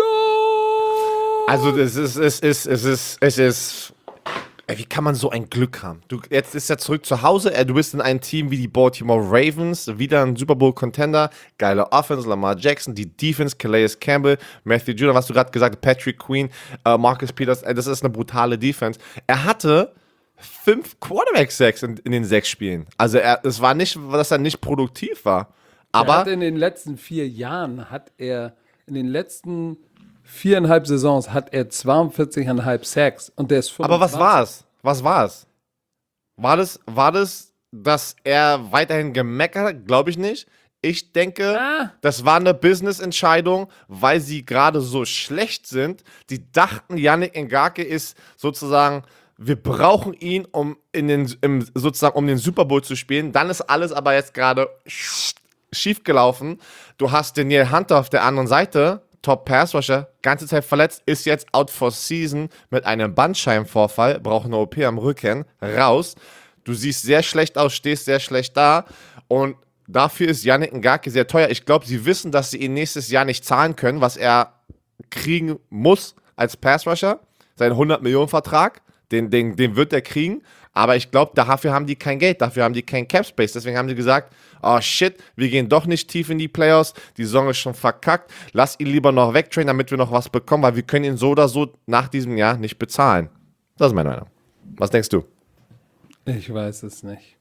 Gott. Also es ist, es ist, es ist, es ist. Ey, wie kann man so ein Glück haben? Du, jetzt ist er zurück zu Hause. Er, du bist in einem Team wie die Baltimore Ravens, wieder ein Super Bowl Contender, geile Offense, Lamar Jackson, die Defense, Calais Campbell, Matthew Judon, was du gerade gesagt hast, Patrick Queen, äh, Marcus Peters. Ey, das ist eine brutale Defense. Er hatte fünf Quarterback-Sacks in, in den sechs Spielen. Also er, es war nicht, dass er nicht produktiv war. Er Aber hat in den letzten vier Jahren, hat er, in den letzten viereinhalb Saisons hat er zweiundvierzig Komma fünf Sacks und der ist Aber was fünfundzwanzig. war's? Was war's? War das, war das, dass er weiterhin gemeckert hat? Glaube ich nicht. Ich denke, Ah. das war eine Business-Entscheidung, weil sie gerade so schlecht sind. Die dachten, Yannick Ngakoue ist sozusagen, wir brauchen ihn, um in den, im, sozusagen, um den Super Bowl zu spielen. Dann ist alles aber jetzt gerade schief gelaufen. Du hast Daniel Hunter auf der anderen Seite, Top Pass Rusher, ganze Zeit verletzt, ist jetzt out for season mit einem Bandscheibenvorfall, braucht eine O P am Rücken, raus. Du siehst sehr schlecht aus, stehst sehr schlecht da und dafür ist Yannick Ngakoue sehr teuer. Ich glaube, sie wissen, dass sie ihn nächstes Jahr nicht zahlen können, was er kriegen muss als Pass Rusher, seinen hundert Millionen Vertrag, den, den, den wird er kriegen, aber ich glaube, dafür haben die kein Geld, dafür haben die kein Cap Space, deswegen haben die gesagt, oh shit, wir gehen doch nicht tief in die Playoffs, die Saison ist schon verkackt, lass ihn lieber noch wegtrainen, damit wir noch was bekommen, weil wir können ihn so oder so nach diesem Jahr nicht bezahlen. Das ist meine Meinung. Was denkst du? Ich weiß es nicht.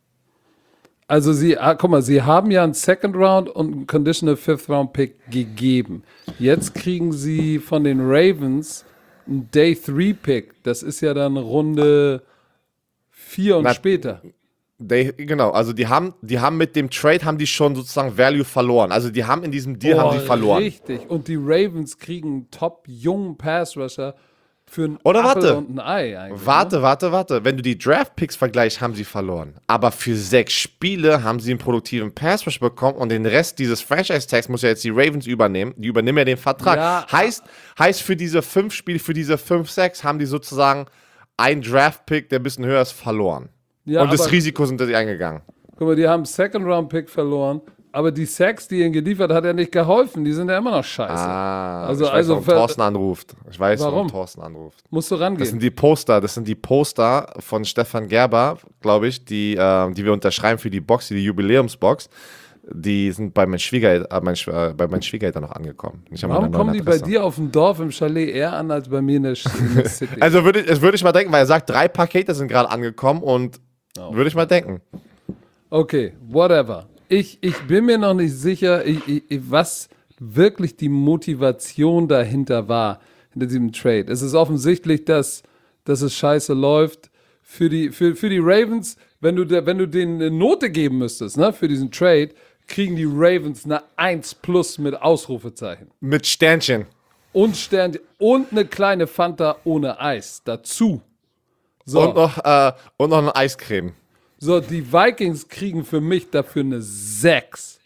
Also sie, ah, guck mal, sie haben ja einen Second Round und einen Conditional Fifth Round Pick gegeben. Jetzt kriegen sie von den Ravens einen Day drei Pick. Das ist ja dann Runde vier und Na, später. They, genau, also die haben, die haben mit dem Trade haben die schon sozusagen Value verloren. Also die haben in diesem Deal haben sie verloren. Richtig. Und die Ravens kriegen einen top jungen Pass Rusher für einen Oder Apfel warte. und ein Ei eigentlich. Warte, Ne? warte, warte. Wenn du die Draft-Picks vergleichst, haben sie verloren. Aber für sechs Spiele haben sie einen produktiven Pass-Rush bekommen und den Rest dieses Franchise-Tags muss ja jetzt die Ravens übernehmen. Die übernehmen ja den Vertrag. Ja. Heißt, heißt für diese fünf Spiele, für diese fünf, sechs haben die sozusagen einen Draft-Pick, der ein bisschen höher ist, verloren. Ja, und das aber- Risiko sind sie eingegangen. Guck mal, die haben einen Second Round Pick verloren, aber die Sacks, die ihnen geliefert hat, hat ja nicht geholfen. Die sind ja immer noch scheiße. Ah, Also- ich weiß, also warum ver- Thorsten anruft. Ich weiß, warum, Warum? Thorsten anruft. Musst du Das rangehen. sind die Poster, das sind die Poster von Stefan Gerber, glaube ich, die, äh, die wir unterschreiben für die Box, die Jubiläumsbox. Die sind bei meinen Schwiegereltern, äh, mein, Schw- äh, bei meinen Schwiegereltern noch angekommen. Nicht an Warum meiner kommen neuen die bei Adresse. dir auf dem Dorf im Chalet eher an als bei mir in der, Sch- in der City? Also würde ich, das würde ich mal denken, weil er sagt, drei Pakete sind gerade angekommen und Oh. würde ich mal denken. Okay, whatever. Ich, ich bin mir noch nicht sicher, ich, ich, was wirklich die Motivation dahinter war, hinter diesem Trade. Es ist offensichtlich, dass, dass es scheiße läuft. Für die, für, für die Ravens, wenn du, der, wenn du denen eine Note geben müsstest, ne, für diesen Trade, kriegen die Ravens eine eins plus mit Ausrufezeichen. Mit Sternchen. Und Stern und eine kleine Fanta ohne Eis dazu. So. Und noch, äh, und noch eine Eiscreme. So, die Vikings kriegen für mich dafür eine sechs.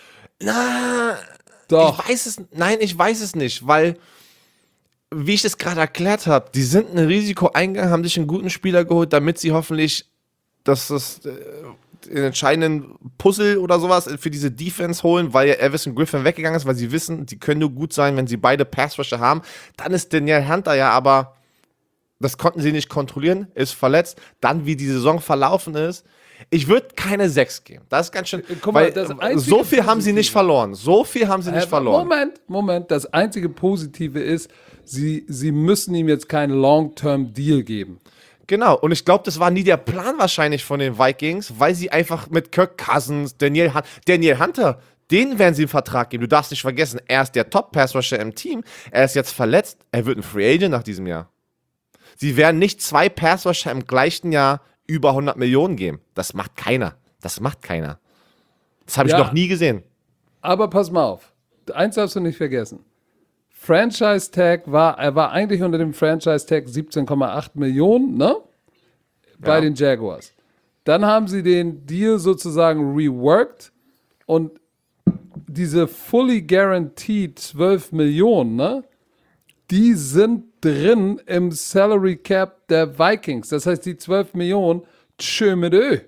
Na, Doch. ich weiß es, nein, ich weiß es nicht, weil, wie ich das gerade erklärt habe, die sind ein Risiko eingegangen, haben sich einen guten Spieler geholt, damit sie hoffentlich dass das, äh, den entscheidenden Puzzle oder sowas für diese Defense holen, weil ja Everson Griffin weggegangen ist, weil sie wissen, die können nur gut sein, wenn sie beide Passrusher haben. Dann ist Daniel Hunter ja aber, das konnten sie nicht kontrollieren, ist verletzt. Dann, wie die Saison verlaufen ist, ich würde keine sechs geben. Das ist ganz schön, Guck mal, weil das äh, einzige so viel haben sie nicht Positive- verloren. So viel haben sie nicht Äh, verloren. Moment, Moment. Das einzige Positive ist, sie, sie müssen ihm jetzt keinen Long-Term-Deal geben. Genau, und ich glaube, das war nie der Plan wahrscheinlich von den Vikings, weil sie einfach mit Kirk Cousins, Daniel, Hun- Daniel Hunter, den werden sie einen Vertrag geben. Du darfst nicht vergessen, er ist der Top-Pass-Rusher im Team, er ist jetzt verletzt, er wird ein Free Agent nach diesem Jahr. Sie werden nicht zwei Pass-Rusher im gleichen Jahr über hundert Millionen geben. Das macht keiner. Das macht keiner. Das habe ich Ja. noch nie gesehen. Aber pass mal auf. Eins darfst du nicht vergessen. Franchise Tag war, er war eigentlich unter dem Franchise Tag siebzehn Komma acht Millionen, ne? Bei Ja. den Jaguars. Dann haben sie den Deal sozusagen reworked und diese fully guaranteed zwölf Millionen, ne? Die sind drin im Salary Cap der Vikings. Das heißt, die zwölf Millionen, tschö mit Ö.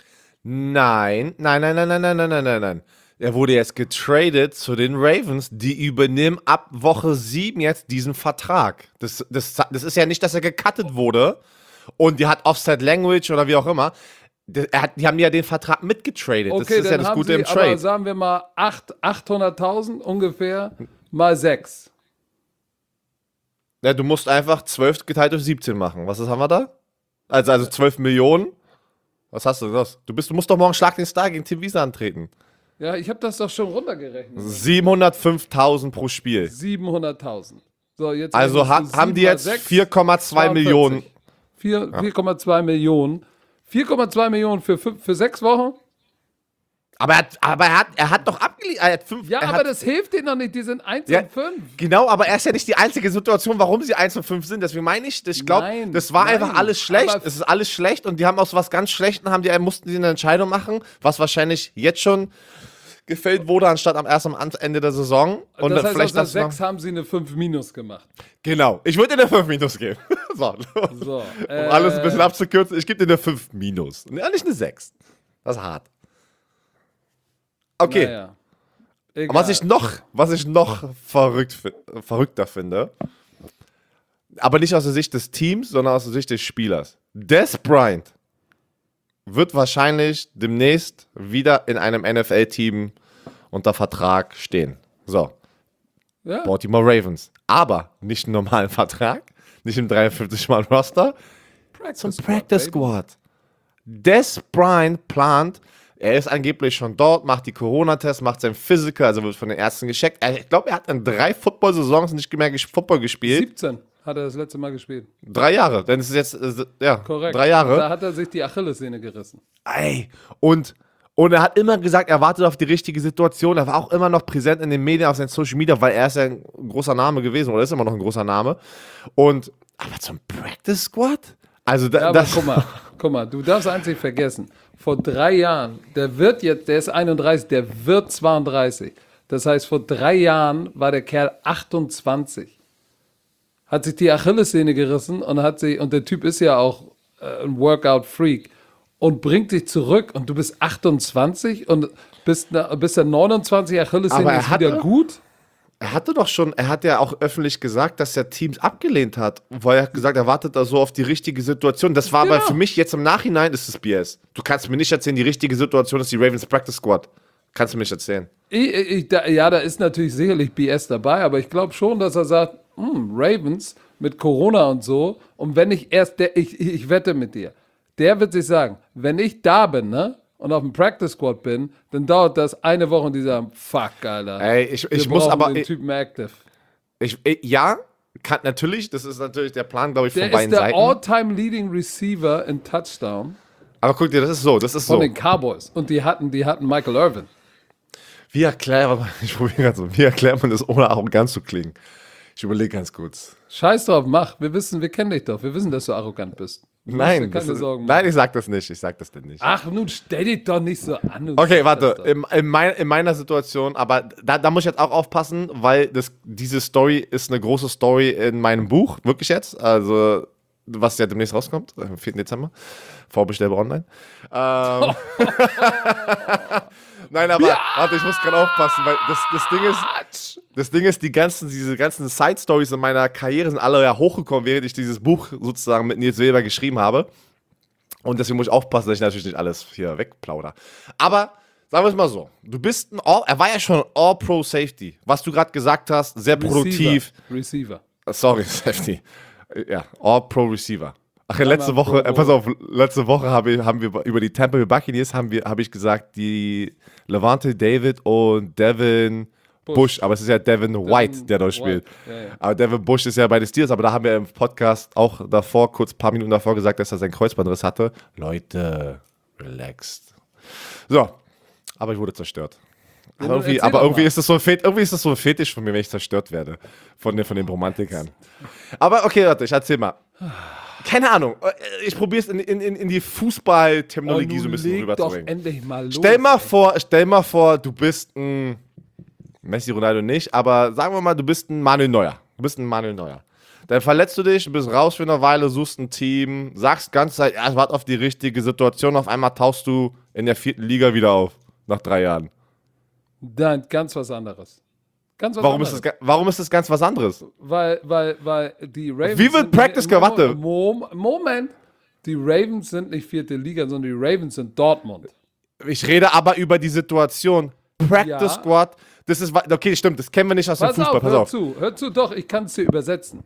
Nein, nein, nein, nein, nein, nein, nein, nein, nein, nein. Er wurde jetzt getradet zu den Ravens, die übernehmen ab Woche sieben jetzt diesen Vertrag. Das, das, das ist ja nicht, dass er gecuttet wurde und die hat Offset Language oder wie auch immer. Der- Er hat, die haben ja den Vertrag mitgetradet. Das Okay, ist ja dann das haben Gute sie im aber, Trade. sagen wir mal, acht- achthunderttausend ungefähr mal sechs. Ja, du musst einfach zwölf geteilt durch siebzehn machen. Was ist, haben wir da? Also, also zwölf Millionen. Was hast du das? Du, bist, du musst doch morgen Schlag den Star gegen Tim Wiese antreten. Ja, ich habe das doch schon runtergerechnet. siebenhundertfünftausend pro Spiel. siebenhunderttausend. So, jetzt Also rechnest ha du haben die sieben mal jetzt sechs, vier Komma zwei Millionen. vier vier Komma zwei Millionen. vier Komma zwei Millionen für, fünf, für sechs Wochen? Aber er hat, aber er hat, er hat doch abgeliefert. Er hat fünf, Ja, er aber hat, das hilft denen noch nicht. Die sind eins Ja, und fünf. Genau, aber er ist ja nicht die einzige Situation, warum sie eins und fünf sind. Deswegen meine ich, ich glaube, Nein, das war nein, einfach alles schlecht. aber- Es ist alles schlecht und die haben aus was ganz Schlechtem, haben die, mussten sie eine Entscheidung machen, was wahrscheinlich jetzt schon gefällt wurde, anstatt am erst am Ende der Saison. Und das heißt, vielleicht aus der das noch, sechs haben sie eine fünf minus gemacht. Genau, ich würde dir eine fünf minus geben. so, So, um äh, alles ein bisschen abzukürzen, ich gebe dir eine fünf minus. Ja, nicht eine sechs. Das ist hart. Okay. Naja. Egal. Was ich noch, was ich noch verrückt, fi- verrückter finde, aber nicht aus der Sicht des Teams, sondern aus der Sicht des Spielers. Des Bryant wird wahrscheinlich demnächst wieder in einem N F L-Team unter Vertrag stehen. So, ja. Baltimore Ravens. Aber nicht einen normalen Vertrag, nicht im dreiundfünfzig-Mann-Roster, zum Practice baby. Squad. Des Bryant plant, er ist angeblich schon dort, macht die Corona-Tests, macht sein Physical, also wird von den Ärzten gecheckt. Er- Ich glaube, er hat in drei Football-Saisons nicht mehr ges- Football gespielt. siebzehn hat er das letzte Mal gespielt. Drei Jahre, denn es ist jetzt, äh, ja, Korrekt. drei Jahre. Da hat er sich die Achillessehne gerissen. Ey, und, und er hat immer gesagt, er wartet auf die richtige Situation. Er war auch immer noch präsent in den Medien, auf seinen Social Media, weil er ist ja ein großer Name gewesen oder ist immer noch ein großer Name. Und, aber zum Practice Squad? Also, da, Ja, aber das, guck mal, guck mal, du darfst eins nicht vergessen. Vor drei Jahren, der wird jetzt, der ist einunddreißig, der wird zweiunddreißig. Das heißt, vor drei Jahren war der Kerl achtundzwanzig. Hat sich die Achillessehne gerissen und hat sich, und der Typ ist ja auch äh, ein Workout-Freak und bringt dich zurück und du bist achtundzwanzig und bist, na- bist der neunundzwanzig, Achillessehne Aber er ist wieder hatte- gut. er hatte doch schon, er hat ja auch öffentlich gesagt, dass er Teams abgelehnt hat, weil er hat gesagt, er wartet da so auf die richtige Situation. Das war aber Genau. für mich jetzt im Nachhinein ist es B S. Du kannst mir nicht erzählen, die richtige Situation ist die Ravens Practice Squad. Kannst du mir nicht erzählen. Ich, ich, da, ja, da ist natürlich sicherlich B S dabei, aber ich glaube schon, dass er sagt, hm, Ravens mit Corona und so, und wenn ich erst, der, ich, ich ich wette mit dir, der wird sich sagen, wenn ich da bin, ne, und auf dem Practice Squad bin, dann dauert das eine Woche und die sagen, fuck, Alter. Ey, ich, wir ich muss brauchen aber, den ich, Typen active. ich, ich, ja, kann, natürlich, das ist natürlich der Plan, glaube ich, von Der ist beiden der Seiten. all-time leading Receiver in Touchdown Aber guck dir, das ist so, das ist von so. den Cowboys. Und die hatten, die hatten Michael Irvin. Wie erklärt man, ich probiere gerade so, wie erklärt man das, ohne arrogant zu klingen? Ich überlege ganz kurz. Scheiß drauf, mach. Wir wissen, wir kennen dich doch. Wir wissen, dass du arrogant bist. Du musst dir Nein, keine das ist, Sorgen machen. nein, ich sag das nicht, ich sag das denn nicht. Ach, nun stell dich doch nicht so an. Du Okay, sagst warte, das doch. in, in, mein, in meiner Situation, aber da, da muss ich jetzt auch aufpassen, weil das, diese Story ist eine große Story in meinem Buch, wirklich jetzt, also was ja demnächst rauskommt, am vierten Dezember, vorbestellbar online. Ähm, Nein, aber warte, ich muss gerade aufpassen, weil das, das Ding ist, das Ding ist, die ganzen, diese ganzen Side-Stories in meiner Karriere sind alle ja hochgekommen, während ich dieses Buch sozusagen mit Nils Weber geschrieben habe. Und deswegen muss ich aufpassen, dass ich natürlich nicht alles hier wegplauder. Aber sagen wir es mal so, du bist ein All, er war ja schon ein All-Pro-Safety, was du gerade gesagt hast, sehr produktiv. Receiver. Receiver. Sorry, Safety. Ja, All-Pro-Receiver. Ach ja, letzte Einmal Woche, Pro äh, pass Bowl. auf, letzte Woche habe ich, haben wir über die Tampa Bay Buccaneers haben wir, habe ich gesagt, die Levante David und Devin Bush, Bush. aber es ist ja Devin White, der dort spielt. Ja, ja. Aber Devin Bush ist ja bei den Steelers, aber da haben wir im Podcast auch davor, kurz ein paar Minuten davor gesagt, dass er seinen Kreuzbandriss hatte. Leute, relaxed. So, aber ich wurde zerstört. Aber irgendwie, erzähl aber doch irgendwie mal. ist das so ein Fet irgendwie ist das so ein Fetisch von mir, wenn ich zerstört werde von den, von den Romantikern. Aber okay, Leute, ich erzähl mal. Keine Ahnung, ich probiere es in, in, in die Fußball-Terminologie Oh, so ein bisschen leg doch rüberzubringen. endlich mal los. Stell mal ey. vor, stell mal vor, du bist ein Messi, Ronaldo nicht, aber sagen wir mal, du bist ein Manuel Neuer. Du bist ein Manuel Neuer. Dann verletzt du dich, bist raus für eine Weile, suchst ein Team, sagst ganze Zeit, ja, ich warte auf die richtige Situation, auf einmal tauchst du in der vierten Liga wieder auf, nach drei Jahren. Nein, ganz was anderes. Ganz was Warum ist, anderes. das, ga- warum ist das ganz was anderes? Weil, weil, weil die Ravens. Wie wird sind- Practice ge- warte. Mom- Moment. Die Ravens sind nicht vierte Liga, sondern die Ravens sind Dortmund. Ich rede aber über die Situation. Practice Ja. Squad, das ist, wa- okay, stimmt, das kennen wir nicht aus dem Pass Fußball, auf, pass hör auf. zu, hör zu, doch, ich kann es dir übersetzen.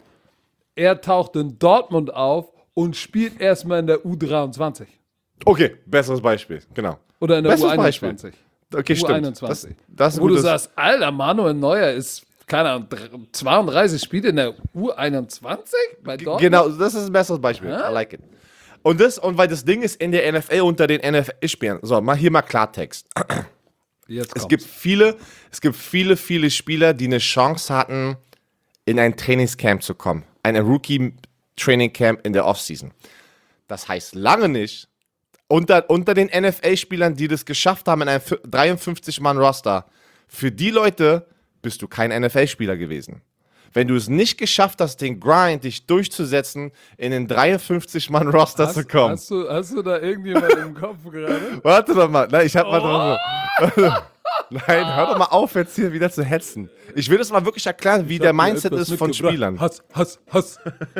Er taucht in Dortmund auf und spielt erstmal in der U dreiundzwanzig. Okay, besseres Beispiel, genau. Oder in der Besseres U einundzwanzig. Okay, U stimmt. einundzwanzig. Das, das ist ein Wo du gutes- sagst, Alter, Manuel Neuer ist, keine Ahnung, zweiunddreißig Spiele in der U einundzwanzig bei Dortmund? Genau, das ist ein besseres Beispiel. Ja? I like it. Und das, und weil das Ding ist in der N F L unter den N F L-Spielern. So, mal hier mal Klartext. Jetzt Es kommt's. gibt viele, es gibt viele, viele Spieler, die eine Chance hatten, in ein Trainingscamp zu kommen. Ein Rookie-Training-Camp in der Offseason. Das heißt lange nicht, unter, unter den N F L-Spielern, die das geschafft haben in einem dreiundfünfzig-Mann-Roster, für die Leute bist du kein N F L-Spieler gewesen. Wenn du es nicht geschafft hast, den Grind, dich durchzusetzen, in den dreiundfünfzig-Mann-Roster zu hast, kommen. hast, du, hast du da irgendjemand im Kopf gerade? Warte doch mal. Nein, ich hab mal drauf. Nein, hör doch mal auf, jetzt hier wieder zu hetzen. Ich will das mal wirklich erklären, wie der hab dir Mindset etwas ist von mitgebracht. Spielern. Hass, Hass, Hass.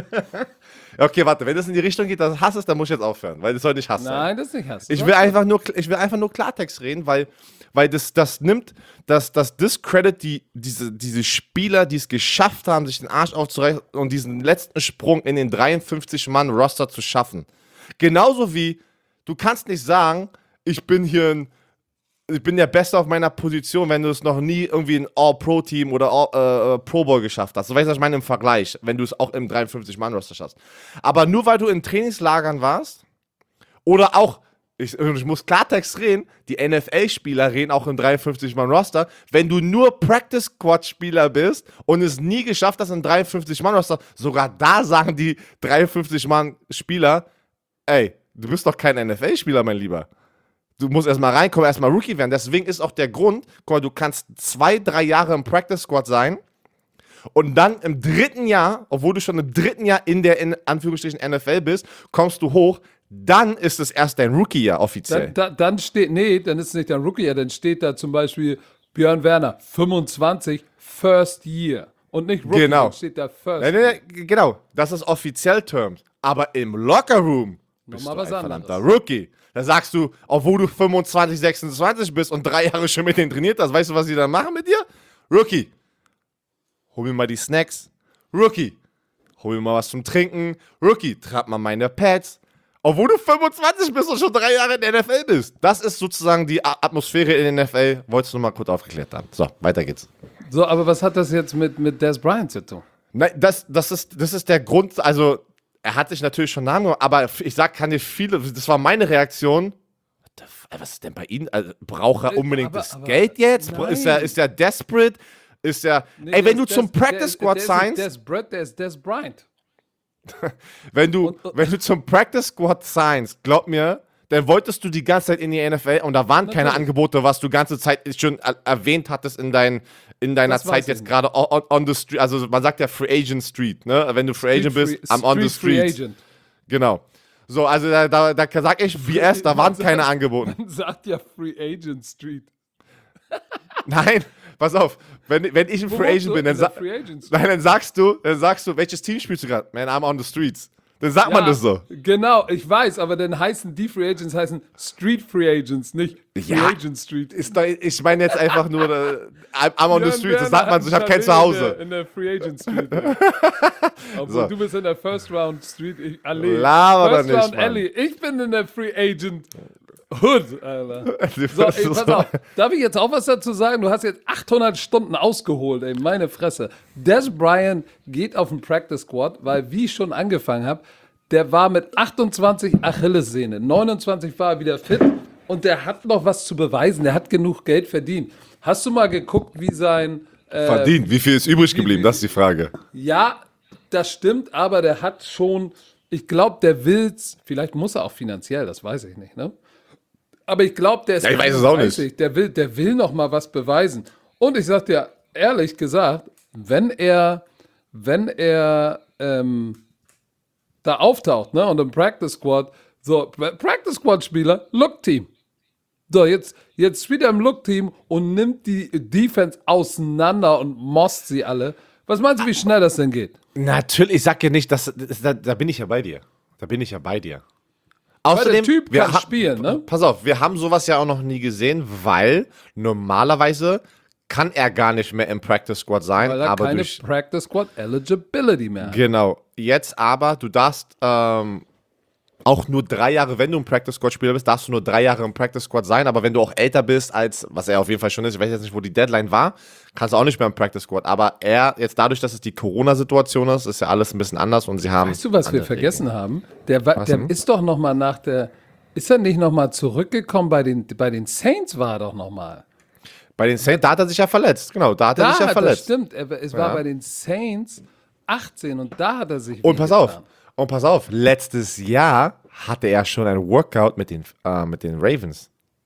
Okay, warte, wenn das in die Richtung geht, dass Hass ist, dann muss ich jetzt aufhören, weil das soll nicht Hass sein. Nein, das ist nicht Hass. Ich will einfach nur, ich will einfach nur Klartext reden, weil, weil das, das nimmt, das, das discredit die, diese, diese Spieler, die es geschafft haben, sich den Arsch aufzureißen und diesen letzten Sprung in den dreiundfünfzig-Mann-Roster zu schaffen. Genauso wie, du kannst nicht sagen, ich bin hier ein, ich bin der Beste auf meiner Position, wenn du es noch nie irgendwie ein All-Pro-Team oder All, äh, Pro Bowl geschafft hast. So weißt du, was ich meine im Vergleich, wenn du es auch im dreiundfünfzig-Mann-Roster schaffst. Aber nur weil du in Trainingslagern warst oder auch, ich, ich muss Klartext reden, die N F L-Spieler reden auch im dreiundfünfzig-Mann-Roster, wenn du nur Practice-Squad-Spieler bist und es nie geschafft hast im dreiundfünfzig-Mann-Roster, sogar da sagen die dreiundfünfzig-Mann-Spieler, ey, du bist doch kein N F L-Spieler, mein Lieber. Du musst erstmal reinkommen, erstmal Rookie werden. Deswegen ist auch der Grund, guck mal, du kannst zwei, drei Jahre im Practice Squad sein und dann im dritten Jahr, obwohl du schon im dritten Jahr in der in Anführungsstrichen N F L bist, kommst du hoch, dann ist es erst dein Rookie-Jahr offiziell. Dann, dann, dann steht, nee, dann ist es nicht dein Rookie, dann steht da zum Beispiel Björn Werner, fünfundzwanzig, First Year. Und nicht Rookie, Genau. dann steht da First Nein, nein, nein, genau, das ist offiziell Terms. Aber im Lockerroom bist Nochmal du was ein verdammter anderes. Rookie. Da sagst du, obwohl du fünfundzwanzig, sechsundzwanzig bist und drei Jahre schon mit denen trainiert hast, weißt du, was die dann machen mit dir? Rookie. Hol mir mal die Snacks. Rookie. Hol mir mal was zum Trinken. Rookie. Trag mal meine Pads. Obwohl du fünfundzwanzig bist und schon drei Jahre in der N F L bist. Das ist sozusagen die A- Atmosphäre in der N F L. Wolltest du nur mal kurz aufgeklärt haben. So, weiter geht's. So, aber was hat das jetzt mit, mit Des Bryant zu tun? Nein, das, das, ist, das ist der Grund, also er hat sich natürlich schon Namen gemacht, aber ich sag, kann dir viele, das war meine Reaktion. What the f- Was ist denn bei Ihnen? Also, braucht er Äh, unbedingt aber- das aber- Geld jetzt? nein. Ist er, ist er desperate? Ist er, Nee, ey, wenn der du ist zum Des- Practice der- Squad der ist signst, nicht Des Brett, der ist Des Bryant. wenn du, und- wenn du zum Practice Squad signst, glaub mir, dann wolltest du die ganze Zeit in die N F L und da waren keine Natürlich. Angebote, was du ganze Zeit schon er erwähnt hattest in, dein, in deiner Das weiß Zeit ich jetzt nicht. gerade on, on the street. Also man sagt ja Free Agent Street, ne? Wenn du Free Agent bist, Free- I'm on the Free street. Agent. Genau. So, also da, da, da sag ich, B S, da waren keine Angebote. Man sagt ja Free Agent Street. Nein, pass auf, wenn, wenn ich ein Wo Free wohnst Agent du? bin, dann, In der sa Free Agent Street. nein, dann sagst du, dann sagst du, welches Team spielst du gerade? Man, I'm on the streets. Dann sagt Ja, man das so. Genau, ich weiß, aber dann heißen die Free Agents heißen Street Free Agents, nicht Free Ja. Agent Street. Ist doch, ich meine jetzt einfach nur, äh, I'm on the Björn street, das Werner sagt man hat so, ich habe ein kein Chalet Zuhause. In der, in der Free Agent Street. Ja. Obwohl So. du bist in der First Round Street ich, Allee. Laber doch First nicht, Round Mann. Alley. Ich bin in der Free Agent Hood, Alter. So, Das ey, ist pass so- auf. Darf ich jetzt auch was dazu sagen? Du hast jetzt achthundert Stunden ausgeholt, ey, meine Fresse. Des Bryant geht auf den Practice Squad, weil, wie ich schon angefangen habe, der war mit achtundzwanzig Achillessehne, neunundzwanzig war er wieder fit und der hat noch was zu beweisen. Der hat genug Geld verdient. Hast du mal geguckt, wie sein... Äh, Verdient, wie viel ist übrig geblieben, das ist die Frage. ja, das stimmt, aber der hat schon... Ich glaube, der will's, vielleicht muss er auch finanziell, das weiß ich nicht, ne? Aber ich glaube, der ist Ja, ich weiß es auch nicht. einunddreißig, Der will, der will noch mal was beweisen. Und ich sag dir ehrlich gesagt, wenn er, wenn er ähm, da auftaucht, ne, und im Practice Squad, so Practice Squad Spieler, Look Team. So, jetzt, jetzt spielt er im Look Team und nimmt die Defense auseinander und mosst sie alle. Was meinst du, wie schnell das denn geht? Natürlich, ich sag ja nicht, dass, das, da, da bin ich ja bei dir. Da bin ich ja bei dir. Weil Außerdem, der Typ wir kann ha- spielen, ne? Pass auf, wir haben sowas ja auch noch nie gesehen, weil normalerweise kann er gar nicht mehr im Practice Squad sein, Weil er aber keine durch Practice Squad Eligibility mehr hat. genau. Jetzt aber, du darfst ähm, auch nur drei Jahre, wenn du ein Practice Squad Spieler bist, darfst du nur drei Jahre im Practice Squad sein, aber wenn du auch älter bist als, was er auf jeden Fall schon ist, ich weiß jetzt nicht, wo die Deadline war, kannst du auch nicht mehr im Practice Squad, aber er, jetzt dadurch, dass es die Corona-Situation ist, ist ja alles ein bisschen anders und sie haben... Weißt du, was wir andere vergessen haben? Der, war, der denn? ist doch noch mal nach der, ist er nicht noch mal zurückgekommen bei den, bei den Saints war er doch noch mal. Bei den Saints, da hat er sich ja verletzt, genau, da hat er Da sich ja hat, das verletzt. stimmt, er, es war Ja. bei den Saints achtzehn und da hat er sich Und pass wehgetan. auf, und pass auf, letztes Jahr hatte er schon ein Workout mit den, äh, mit den Ravens.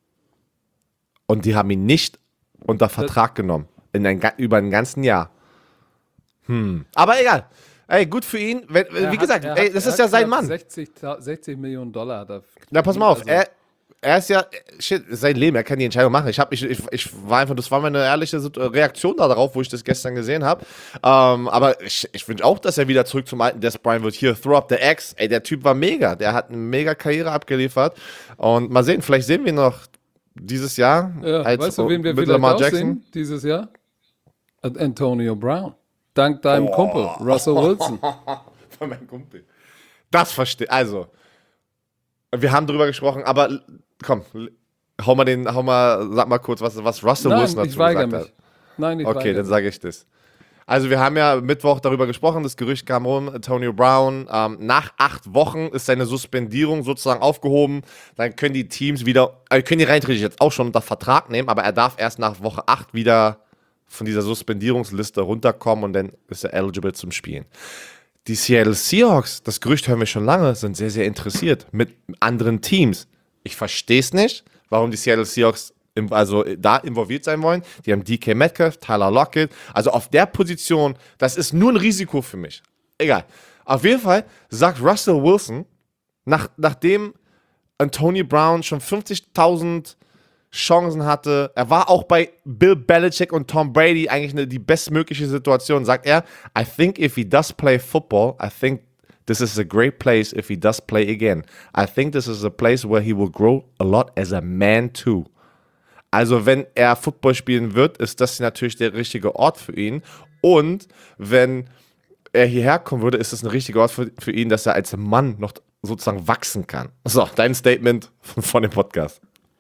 Und die haben ihn nicht unter Vertrag genommen. In ein, ga- über ein ganzen Jahr. Hm. Aber egal. Ey, gut für ihn. Wenn, Er wie hat- gesagt, er ey, hat- das er ist hat ja sein knapp Mann. sechzig, sechzig Millionen Dollar hat er. Na, pass mal auf. Also- Er, er ist ja, shit, sein Leben, er kann die Entscheidung machen. Ich, hab, ich, ich, ich war einfach, das war meine ehrliche Sit- Reaktion darauf, wo ich das gestern gesehen habe. Ähm, aber ich, ich wünsche auch, dass er wieder zurück zum alten Des Bryant wird. Hier, throw up the X. Ey, der Typ war mega. Der hat eine mega Karriere abgeliefert. Und mal sehen, vielleicht sehen wir ihn noch dieses Jahr Ja, als weißt du, wen wir mit vielleicht Lamar auch Jackson. sehen dieses Jahr? Antonio Brown. Dank deinem Oh. Kumpel, Russell Wilson. Von meinem Kumpel. Das verstehe. Also, wir haben drüber gesprochen, aber l- komm, l- hau mal den, hau mal, sag mal kurz, was, was Russell Nein, Wilson ich dazu weigere gesagt mich. hat. Nein, ich Okay, weigere dann mich. sage ich das. Also wir haben ja Mittwoch darüber gesprochen, das Gerücht kam rum, Antonio Brown, ähm, nach acht Wochen ist seine Suspendierung sozusagen aufgehoben, dann können die Teams wieder, äh, können die rein theoretisch jetzt auch schon unter Vertrag nehmen, aber er darf erst nach Woche acht wieder von dieser Suspendierungsliste runterkommen und dann ist er eligible zum Spielen. Die Seattle Seahawks, das Gerücht hören wir schon lange, sind sehr, sehr interessiert mit anderen Teams. Ich verstehe es nicht, warum die Seattle Seahawks im, also da involviert sein wollen. Die haben D K Metcalf, Tyler Lockett. Also auf der Position, das ist nur ein Risiko für mich. Egal. Auf jeden Fall sagt Russell Wilson, nach, nachdem Antonio Brown schon fünfzigtausend Chancen hatte, er war auch bei Bill Belichick und Tom Brady eigentlich eine, die bestmögliche Situation, sagt er, I think if he does play football, I think this is a great place if he does play again. I think this is a place where he will grow a lot as a man too. Also wenn er Football spielen wird, ist das natürlich der richtige Ort für ihn. Und wenn er hierher kommen würde, ist es ein richtiger Ort für, für ihn, dass er als Mann noch sozusagen wachsen kann. So, dein Statement von, von dem Podcast.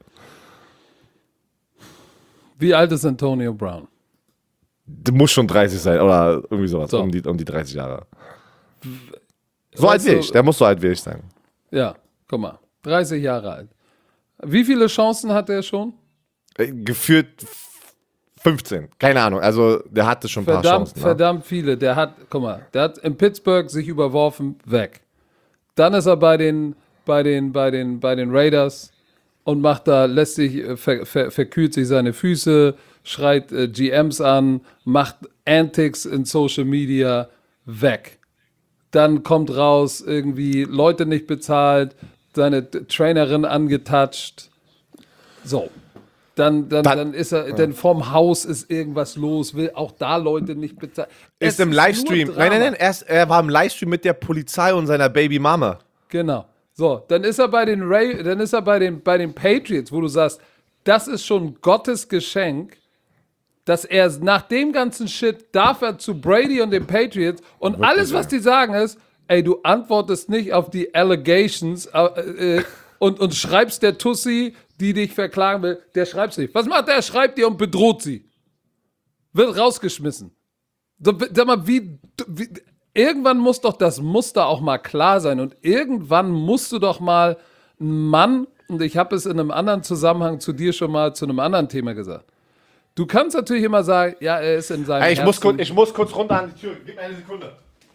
Wie alt ist Antonio Brown? Du musst schon dreißig sein oder irgendwie sowas, So. um, die, um die dreißig Jahre. So alt Weißt wie du- ich, der muss so alt wie ich sein. Ja, guck mal, dreißig Jahre alt. Wie viele Chancen hat er schon? Äh, Gefühlt fünfzehn, keine Ahnung, also der hatte schon ein paar Verdammt, Chancen. Ne? verdammt viele. Der hat, guck mal, der hat in Pittsburgh sich überworfen, weg. Dann ist er bei den, bei den, bei den, bei den Raiders und macht da, lässt sich, äh, ver, ver, verkühlt sich seine Füße, schreit äh, G Ms an, macht Antics in Social Media, weg. Dann kommt raus, irgendwie Leute nicht bezahlt, seine T- Trainerin angetatscht. So. Dann, dann, Dann- dann ist er, denn vorm Haus ist irgendwas los, will auch da Leute nicht bezahlen. Es Ist im nur Livestream. Drama. Nein, nein, nein. Er, ist, er war im Livestream mit der Polizei und seiner Baby Mama. Genau. So, dann ist er bei den Ray, dann ist er bei den, bei den Patriots, wo du sagst, das ist schon Gottes Geschenk, dass er nach dem ganzen Shit darf er zu Brady und den Patriots und alles, was die sagen ist, ey, du antwortest nicht auf die Allegations äh, äh, und, und schreibst der Tussi, die dich verklagen will, der schreibt nicht. Was macht der? Schreibt ihr und bedroht sie. Wird rausgeschmissen. So, sag mal, wie, wie, irgendwann muss doch das Muster auch mal klar sein und irgendwann musst du doch mal einen Mann, und ich habe es in einem anderen Zusammenhang zu dir schon mal zu einem anderen Thema gesagt. Du kannst natürlich immer sagen, ja, er ist in seinem Ey, ich, muss Herzen. kurz, ich muss kurz runter an die Tür. Gib mir eine Sekunde.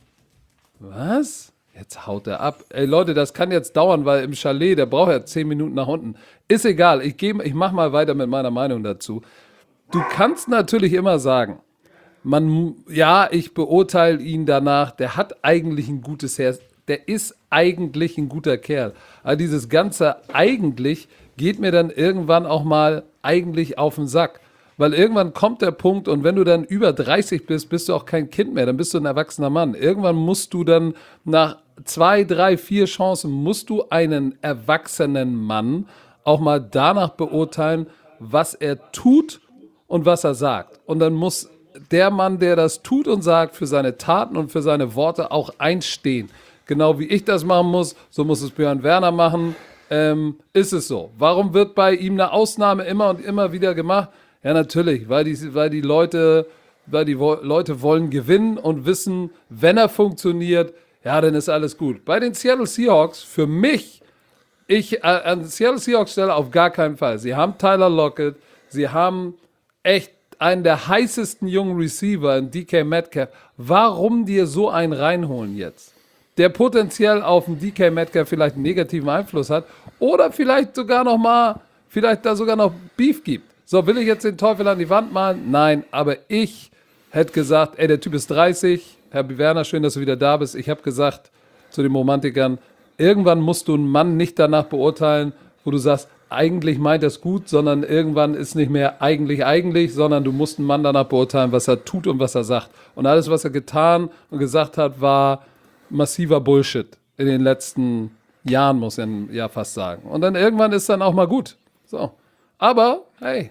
Was? Jetzt haut er ab. Ey, Leute, das kann jetzt dauern, weil im Chalet, der braucht ja zehn Minuten nach unten. Ist egal, ich, geh, ich mach mal weiter mit meiner Meinung dazu. Du kannst natürlich immer sagen, man, ja, ich beurteile ihn danach, der hat eigentlich ein gutes Herz, der ist eigentlich ein guter Kerl. Aber dieses ganze eigentlich geht mir dann irgendwann auch mal eigentlich auf den Sack. Weil irgendwann kommt der Punkt und wenn du dann über dreißig bist, bist du auch kein Kind mehr, dann bist du ein erwachsener Mann. Irgendwann musst du dann nach zwei, drei, vier Chancen, musst du einen erwachsenen Mann auch mal danach beurteilen, was er tut und was er sagt. Und dann muss der Mann, der das tut und sagt, für seine Taten und für seine Worte auch einstehen. Genau wie ich das machen muss, so muss es Björn Werner machen. Ähm, ist es so. Warum wird bei ihm eine Ausnahme immer und immer wieder gemacht? Ja, natürlich, weil die, weil die Leute, weil die Wo- Leute wollen gewinnen und wissen, wenn er funktioniert, ja, dann ist alles gut. Bei den Seattle Seahawks, für mich, ich äh, an Seattle Seahawks Stelle auf gar keinen Fall. Sie haben Tyler Lockett, sie haben echt einen der heißesten jungen Receiver in D K Metcalf. Warum dir so einen reinholen jetzt? Der potenziell auf den D K Metcalf vielleicht einen negativen Einfluss hat oder vielleicht sogar noch mal, vielleicht da sogar noch Beef gibt. So, will ich jetzt den Teufel an die Wand malen? Nein, aber ich hätte gesagt, ey, der Typ ist dreißig. Herr Werner, schön, dass du wieder da bist. Ich habe gesagt zu den Romantikern, irgendwann musst du einen Mann nicht danach beurteilen, wo du sagst, eigentlich meint er es gut, sondern irgendwann ist nicht mehr eigentlich eigentlich, sondern du musst einen Mann danach beurteilen, was er tut und was er sagt. Und alles, was er getan und gesagt hat, war massiver Bullshit in den letzten Jahren, muss man ja fast sagen. Und dann irgendwann ist dann auch mal gut. So. Aber, hey,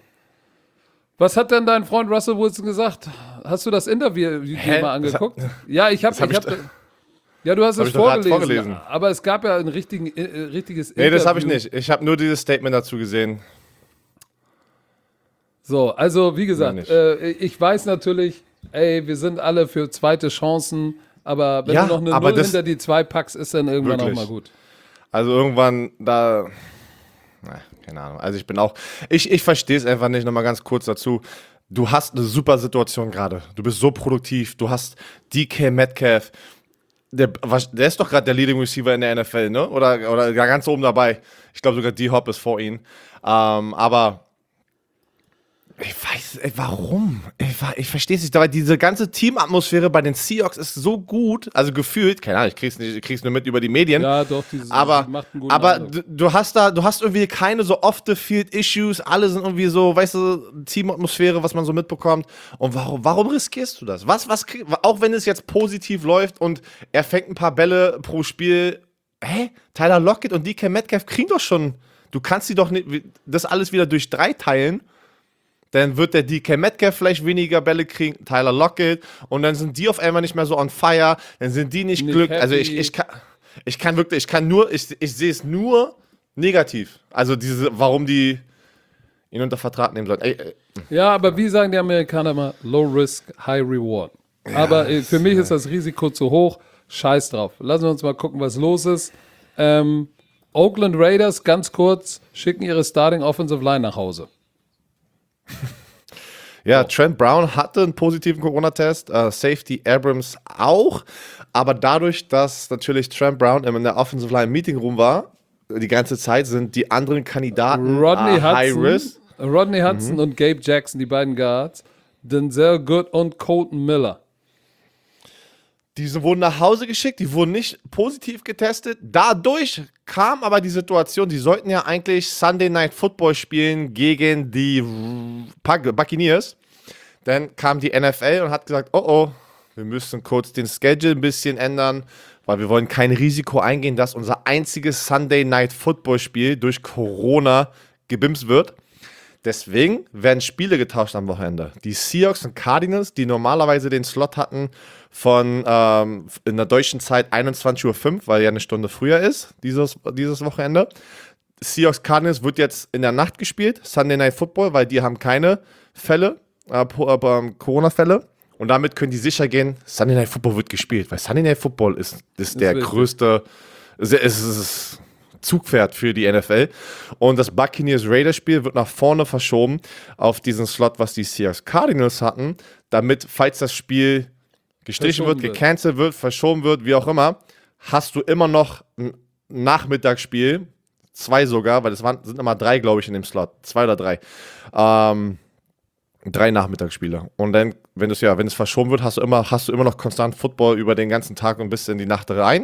was hat denn dein Freund Russell Wilson gesagt? Hast du das Interview dir mal angeguckt? Das hat, ja, ich habe hab ich ich hab, Ja, du hast es ich doch gerade vorgelesen, vorgelesen. aber es gab ja ein richtigen, äh, richtiges Nee, Interview. das habe ich nicht. Ich habe nur dieses Statement dazu gesehen. So, also wie gesagt, nicht. äh, ich weiß natürlich, ey, wir sind alle für zweite Chancen, aber wenn Ja, du noch eine aber Null das- hinter die zwei packst, ist dann irgendwann Wirklich. auch mal gut. Also irgendwann da. Na, keine Ahnung. Also ich bin auch. Ich, ich verstehe es einfach nicht. Nochmal ganz kurz dazu. Du hast eine super Situation gerade. Du bist so produktiv. Du hast D K Metcalf. Der, was, der ist doch gerade der Leading Receiver in der N F L, ne? Oder, oder ganz oben dabei. Ich glaube sogar D-Hop ist vor ihm. Ähm, aber ich weiß, ey, warum? Ich, wa- ich verstehe es nicht. Aber diese ganze Teamatmosphäre bei den Seahawks ist so gut. Also gefühlt, keine Ahnung, ich krieg's, nicht, ich krieg's nur mit über die Medien. Ja, doch, dieses Aber, macht einen guten aber Eindruck. du, du hast da, du hast irgendwie keine so off-the-field-Issues, alle sind irgendwie so, weißt du, Teamatmosphäre, was man so mitbekommt. Und warum, warum riskierst du das? Was, was krieg, auch wenn es jetzt positiv läuft und er fängt ein paar Bälle pro Spiel, hä? Tyler Lockett und D K Metcalf kriegen doch schon, du kannst sie doch nicht, das alles wieder durch drei teilen. Dann wird der D K Metcalf vielleicht weniger Bälle kriegen, Tyler Lockett, und dann sind die auf einmal nicht mehr so on fire, dann sind die nicht Nicht glücklich. Also ich, happy. ich kann, ich kann wirklich, ich kann nur, ich, ich sehe es nur negativ. Also diese, warum die ihn unter Vertrag nehmen sollten. Ey, ey, Ja, aber wie sagen die Amerikaner immer, low risk, high reward. Aber äh, für mich ist das Risiko zu hoch, scheiß drauf. Lassen wir uns mal gucken, was los ist. Ähm, Oakland Raiders, ganz kurz, schicken ihre Starting Offensive Line nach Hause. Ja, Trent Brown hatte einen positiven Corona-Test, äh, Safety Abrams auch, aber dadurch, dass natürlich Trent Brown in der Offensive Line Meeting Room war, die ganze Zeit sind die anderen Kandidaten Rodney äh, High Hudson, Risk. Rodney Hudson und Gabe Jackson, die beiden Guards, Denzel Good und Colton Miller. Die wurden nach Hause geschickt, die wurden nicht positiv getestet. Dadurch kam aber die Situation, die sollten ja eigentlich Sunday Night Football spielen gegen die Buccaneers. Dann kam die N F L und hat gesagt, oh oh, wir müssen kurz den Schedule ein bisschen ändern, weil wir wollen kein Risiko eingehen, dass unser einziges Sunday Night Football Spiel durch Corona gebimst wird. Deswegen werden Spiele getauscht am Wochenende. Die Seahawks und Cardinals, die normalerweise den Slot hatten von ähm, in der deutschen Zeit einundzwanzig Uhr fünf, weil ja eine Stunde früher ist, dieses, dieses Wochenende. Seahawks Cardinals wird jetzt in der Nacht gespielt, Sunday Night Football, weil die haben keine Fälle, äh, äh, Corona-Fälle. Und damit können die sicher gehen, Sunday Night Football wird gespielt, weil Sunday Night Football ist, ist der richtig. größte, es ist, es ist Zugpferd für die N F L. Und das Buccaneers-Raiders-Spiel wird nach vorne verschoben auf diesen Slot, was die Seahawks Cardinals hatten, damit, falls das Spiel gestrichen wird, wird, gecancelt wird, verschoben wird, wie auch immer, hast du immer noch ein Nachmittagsspiel, zwei sogar, weil es waren, sind immer drei, glaube ich, in dem Slot, zwei oder drei, ähm, drei Nachmittagsspiele. Und dann, wenn es ja, wenn es verschoben wird, hast du immer, hast du immer noch konstant Football über den ganzen Tag und bis in die Nacht rein.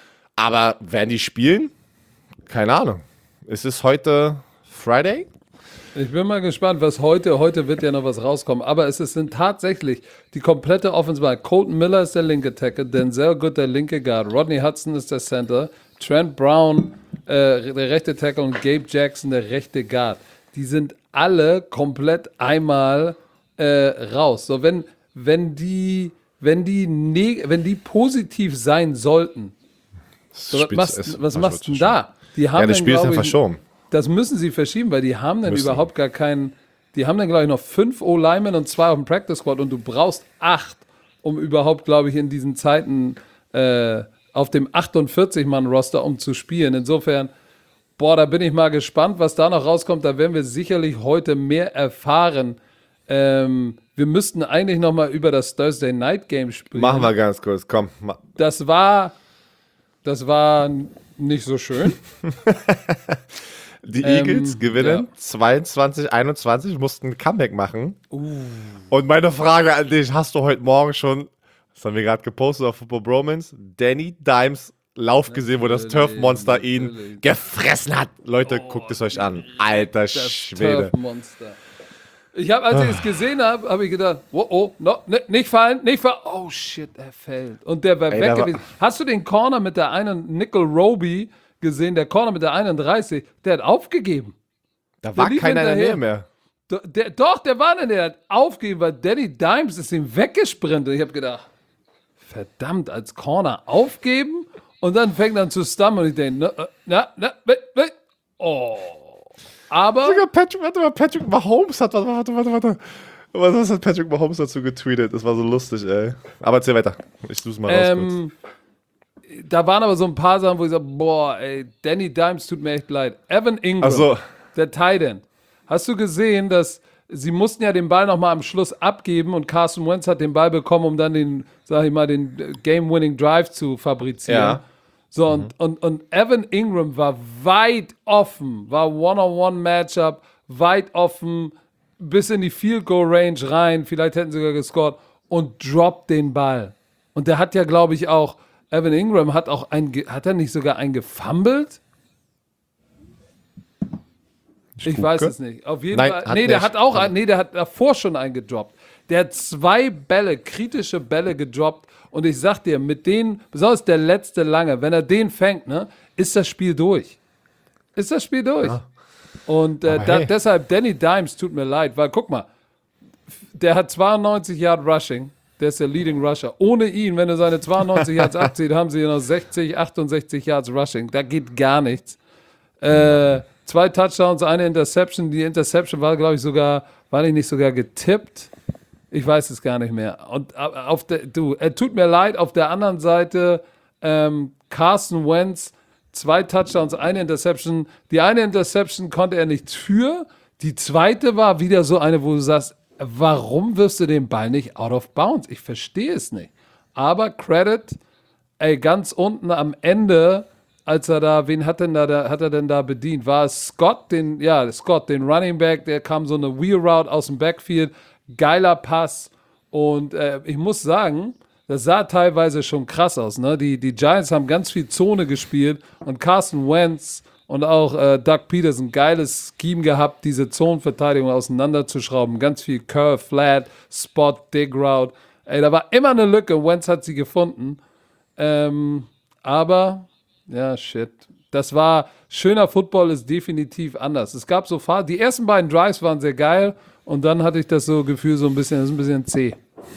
Aber werden die spielen? Keine Ahnung. Es ist heute Friday? Ich bin mal gespannt, was heute, heute wird ja noch was rauskommen, aber es ist, sind tatsächlich die komplette Offense bei Colton Miller ist der linke Tackle, Denzel Good der linke Guard, Rodney Hudson ist der Center, Trent Brown äh, der rechte Tackle und Gabe Jackson der rechte Guard. Die sind alle komplett einmal äh, raus. So, wenn, wenn die, wenn die, neg- wenn die positiv sein sollten, so, was machst, was machst du denn da? Die haben ja, das dann, Spiel ist dann ich, verschoben. Das müssen sie verschieben, weil die haben dann Müssen. überhaupt gar keinen, die haben dann, glaube ich, noch fünf O-Linemen und zwei auf dem Practice Squad und du brauchst acht, um überhaupt, glaube ich, in diesen Zeiten äh, auf dem achtundvierzig-Mann-Roster um zu spielen. Insofern, boah, da bin ich mal gespannt, was da noch rauskommt. Da werden wir sicherlich heute mehr erfahren. Ähm, wir müssten eigentlich noch mal über das Thursday Night Game sprechen. Machen wir ganz kurz, komm. Das war, das war nicht so schön. Die Ähm, Eagles gewinnen ja. zweiundzwanzig einundzwanzig, mussten ein Comeback machen. Uh. Und meine Frage an dich, hast du heute Morgen schon, das haben wir gerade gepostet auf Football Bromance, Danny Dimes Lauf gesehen, wo das Turf-Monster ihn natürlich. gefressen hat? Leute, Oh, guckt es euch an. Alter Das Schwede. Turf-Monster. Ich habe, als ich es gesehen habe, habe ich gedacht, oh, oh, no, ne, nicht fallen, nicht fallen. Oh shit, er fällt. Und der war Ey, weg da war- gewesen. Hast du den Corner mit der einen, Nickel Roby, gesehen? Der Corner mit der einunddreißig, der hat aufgegeben. Da war lief keiner in der Nähe hinterher. mehr. Do- Der, doch, der war in der, der hat aufgegeben, weil Danny Dimes ist ihm weggesprintet. Ich habe gedacht, verdammt, als Corner aufgeben und dann fängt er an zu stammen und ich denke, na, na, na, na, na, oh. Aber Sogar Patrick, warte mal, Patrick Mahomes hat, warte, warte, warte, warte. Was, was hat Patrick Mahomes dazu getweetet? Das war so lustig, ey. Aber erzähl weiter. Ich such's mal raus kurz. ähm, da waren aber so ein paar Sachen, wo ich sage, boah, ey, Danny Dimes tut mir echt leid. Evan Ingram, Ach so. der Tight End. Hast du gesehen, dass sie mussten ja den Ball nochmal am Schluss abgeben und Carson Wentz hat den Ball bekommen, um dann den, sag ich mal, den äh, Game-Winning Drive zu fabrizieren. Ja. So, und, und, und Evan Ingram war weit offen, war One-on-One-Matchup, weit offen, bis in die Field-Goal-Range rein, vielleicht hätten sie sogar gescored und droppt den Ball. Und der hat ja, glaube ich, auch, Evan Ingram hat auch ein, ge- hat er nicht sogar einen gefummelt? Ich weiß gucke. es nicht. Auf jeden Nein, Fall. hat Nee, der nicht. hat auch, ein, nee, der hat davor schon einen gedroppt. Der hat zwei Bälle, kritische Bälle gedroppt. Und ich sag dir, mit denen, besonders der letzte lange, wenn er den fängt, ne, ist das Spiel durch. Ist das Spiel durch. Ja. Und äh, Aber da, hey. deshalb, Danny Dimes tut mir leid, weil guck mal, der hat zweiundneunzig Yard Rushing, der ist der Leading Rusher. Ohne ihn, wenn er seine zweiundneunzig Yards abzieht, haben sie noch sechzig, achtundsechzig Yards Rushing. Da geht gar nichts. Äh, zwei Touchdowns, eine Interception. Die Interception war, glaube ich, sogar, war die nicht sogar getippt? Ich weiß es gar nicht mehr. Und auf der, du, er tut mir leid, auf der anderen Seite ähm, Carson Wentz, zwei Touchdowns, eine Interception. Die eine Interception konnte er nichts für. Die zweite war wieder so eine, wo du sagst, warum wirfst du den Ball nicht out of bounds? Ich verstehe es nicht. Aber Credit, ey, ganz unten am Ende, als er da, wen hat denn da, da hat er denn da bedient? War es Scott, den, ja, Scott, den Running Back, der kam so eine Wheel Route aus dem Backfield, geiler Pass und äh, ich muss sagen, das sah teilweise schon krass aus. Ne? Die, die Giants haben ganz viel Zone gespielt und Carson Wentz und auch äh, Doug Peterson, geiles Scheme gehabt, diese Zonenverteidigung auseinanderzuschrauben. Ganz viel Curve, Flat, Spot, Dig Route. Ey, da war immer eine Lücke. Wentz hat sie gefunden. Ähm, aber, ja, shit. Das war, schöner Football ist definitiv anders. Es gab so Phasen, die ersten beiden Drives waren sehr geil und dann hatte ich das so Gefühl, so ein bisschen, das ist ein bisschen zäh.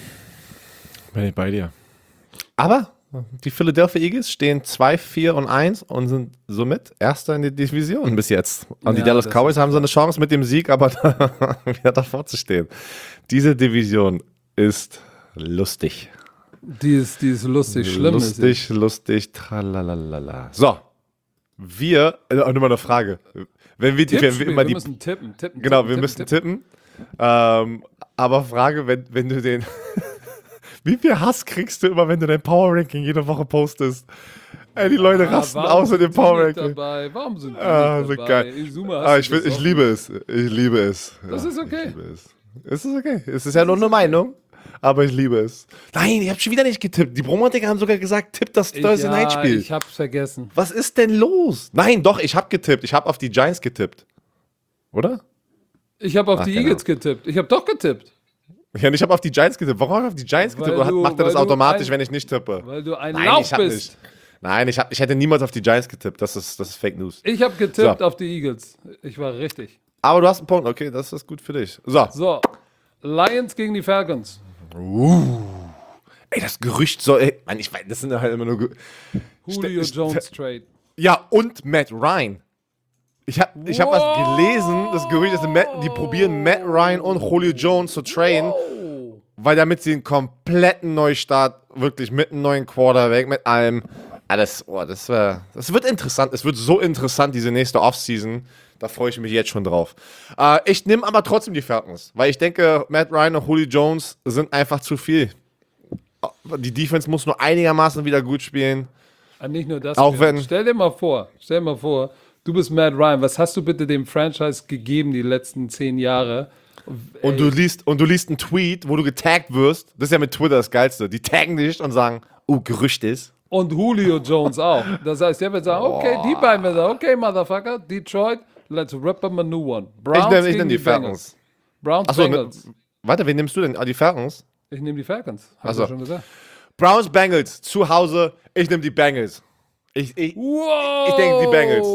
Bin ich bei dir. Aber die Philadelphia Eagles stehen zwei, vier und eins und sind somit Erster in der Division bis jetzt. Und die Ja, Dallas das Cowboys ist haben so eine Chance mit dem Sieg, aber da, wieder davor zu stehen. Diese Division ist lustig. Die ist, die ist lustig, schlimm ist sie. Lustig, lustig, tralalala. So, wir, äh, auch nur mal eine Frage. Wenn wir, die, wenn wir Tippspiel, immer wir die, müssen tippen, tippen, genau, tippen, wir tippen, müssen tippen. tippen. Ähm, aber Frage, wenn, wenn du den, wie viel Hass kriegst du immer, wenn du dein Power Ranking jede Woche postest? Ey, die Leute Ah, rasten warum aus mit dem sind die Power nicht Ranking. dabei? Warum sind die Ah, nicht so dabei? geil. Izuma, hast Ah, du ich, will, ich gesoffen? liebe es. Ich liebe es. Das Ja, ist okay. Ich liebe es. Es ist okay. Es ist ja nur eine Meinung, aber ich liebe es. Nein, ihr habt schon wieder nicht getippt. Die Bromantiker haben sogar gesagt, tipp das Ich, Thursday ja, Night Spiel. ich hab's vergessen. Was ist denn los? Nein, doch, ich habe getippt. Ich habe auf die Giants getippt. Oder? Ich habe auf Ach, die genau. Eagles getippt. Ich habe doch getippt. Ja, ich habe auf die Giants getippt. Warum habe ich auf die Giants Weil getippt? Oder du- macht er das weil du automatisch, ein- wenn ich nicht tippe? Weil du ein Nein, Lauch ich hab bist. nicht. Nein, ich, hab, ich hätte niemals auf die Giants getippt. Das ist, das ist Fake News. Ich habe getippt So. auf die Eagles. Ich war richtig. Aber du hast einen Punkt. Okay, das ist gut für dich. So. So, Lions gegen die Falcons. Ey, das Gerücht soll. Ey, Mann, ich weiß, das sind halt immer nur. Ge Julio Ste- Jones Trade. Ja, und Matt Ryan. Ich habe ich hab was Wow. gelesen, das Gerücht ist, Matt, die probieren Matt Ryan und Julio Jones zu traden, Oh. weil damit sie einen kompletten Neustart, wirklich mit einem neuen Quarterback, mit allem. Alles, oh, das, wär, das wird interessant. Es wird so interessant, diese nächste Offseason. Da freue ich mich jetzt schon drauf. Äh, ich nehme aber trotzdem die Falcons, weil ich denke, Matt Ryan und Julio Jones sind einfach zu viel. Die Defense muss nur einigermaßen wieder gut spielen. Ah, nicht nur das. Auch Björn. wenn- Stell dir mal vor, stell dir mal vor, du bist Matt Ryan. Was hast du bitte dem Franchise gegeben die letzten zehn Jahre? Und du liest und du liest einen Tweet, wo du getaggt wirst. Das ist ja mit Twitter das Geilste. Die taggen dich und sagen, oh, Gerücht ist. Und Julio Jones auch. Das heißt, der wird sagen, okay, die beiden werden sagen, okay, Motherfucker, Detroit, let's rip them a new one. Browns Ich nehme ich gegen nehm die Bengals. Falcons. Browns, Achso, ne, Bengals. warte, wen nimmst du denn? Ah, die Falcons? Ich nehme die Falcons. Hast Ach so. du schon gesagt. Browns, Bengals, zu Hause. Ich nehme die Bengals. Ich, ich, Wow. Ich denke, die Bengals.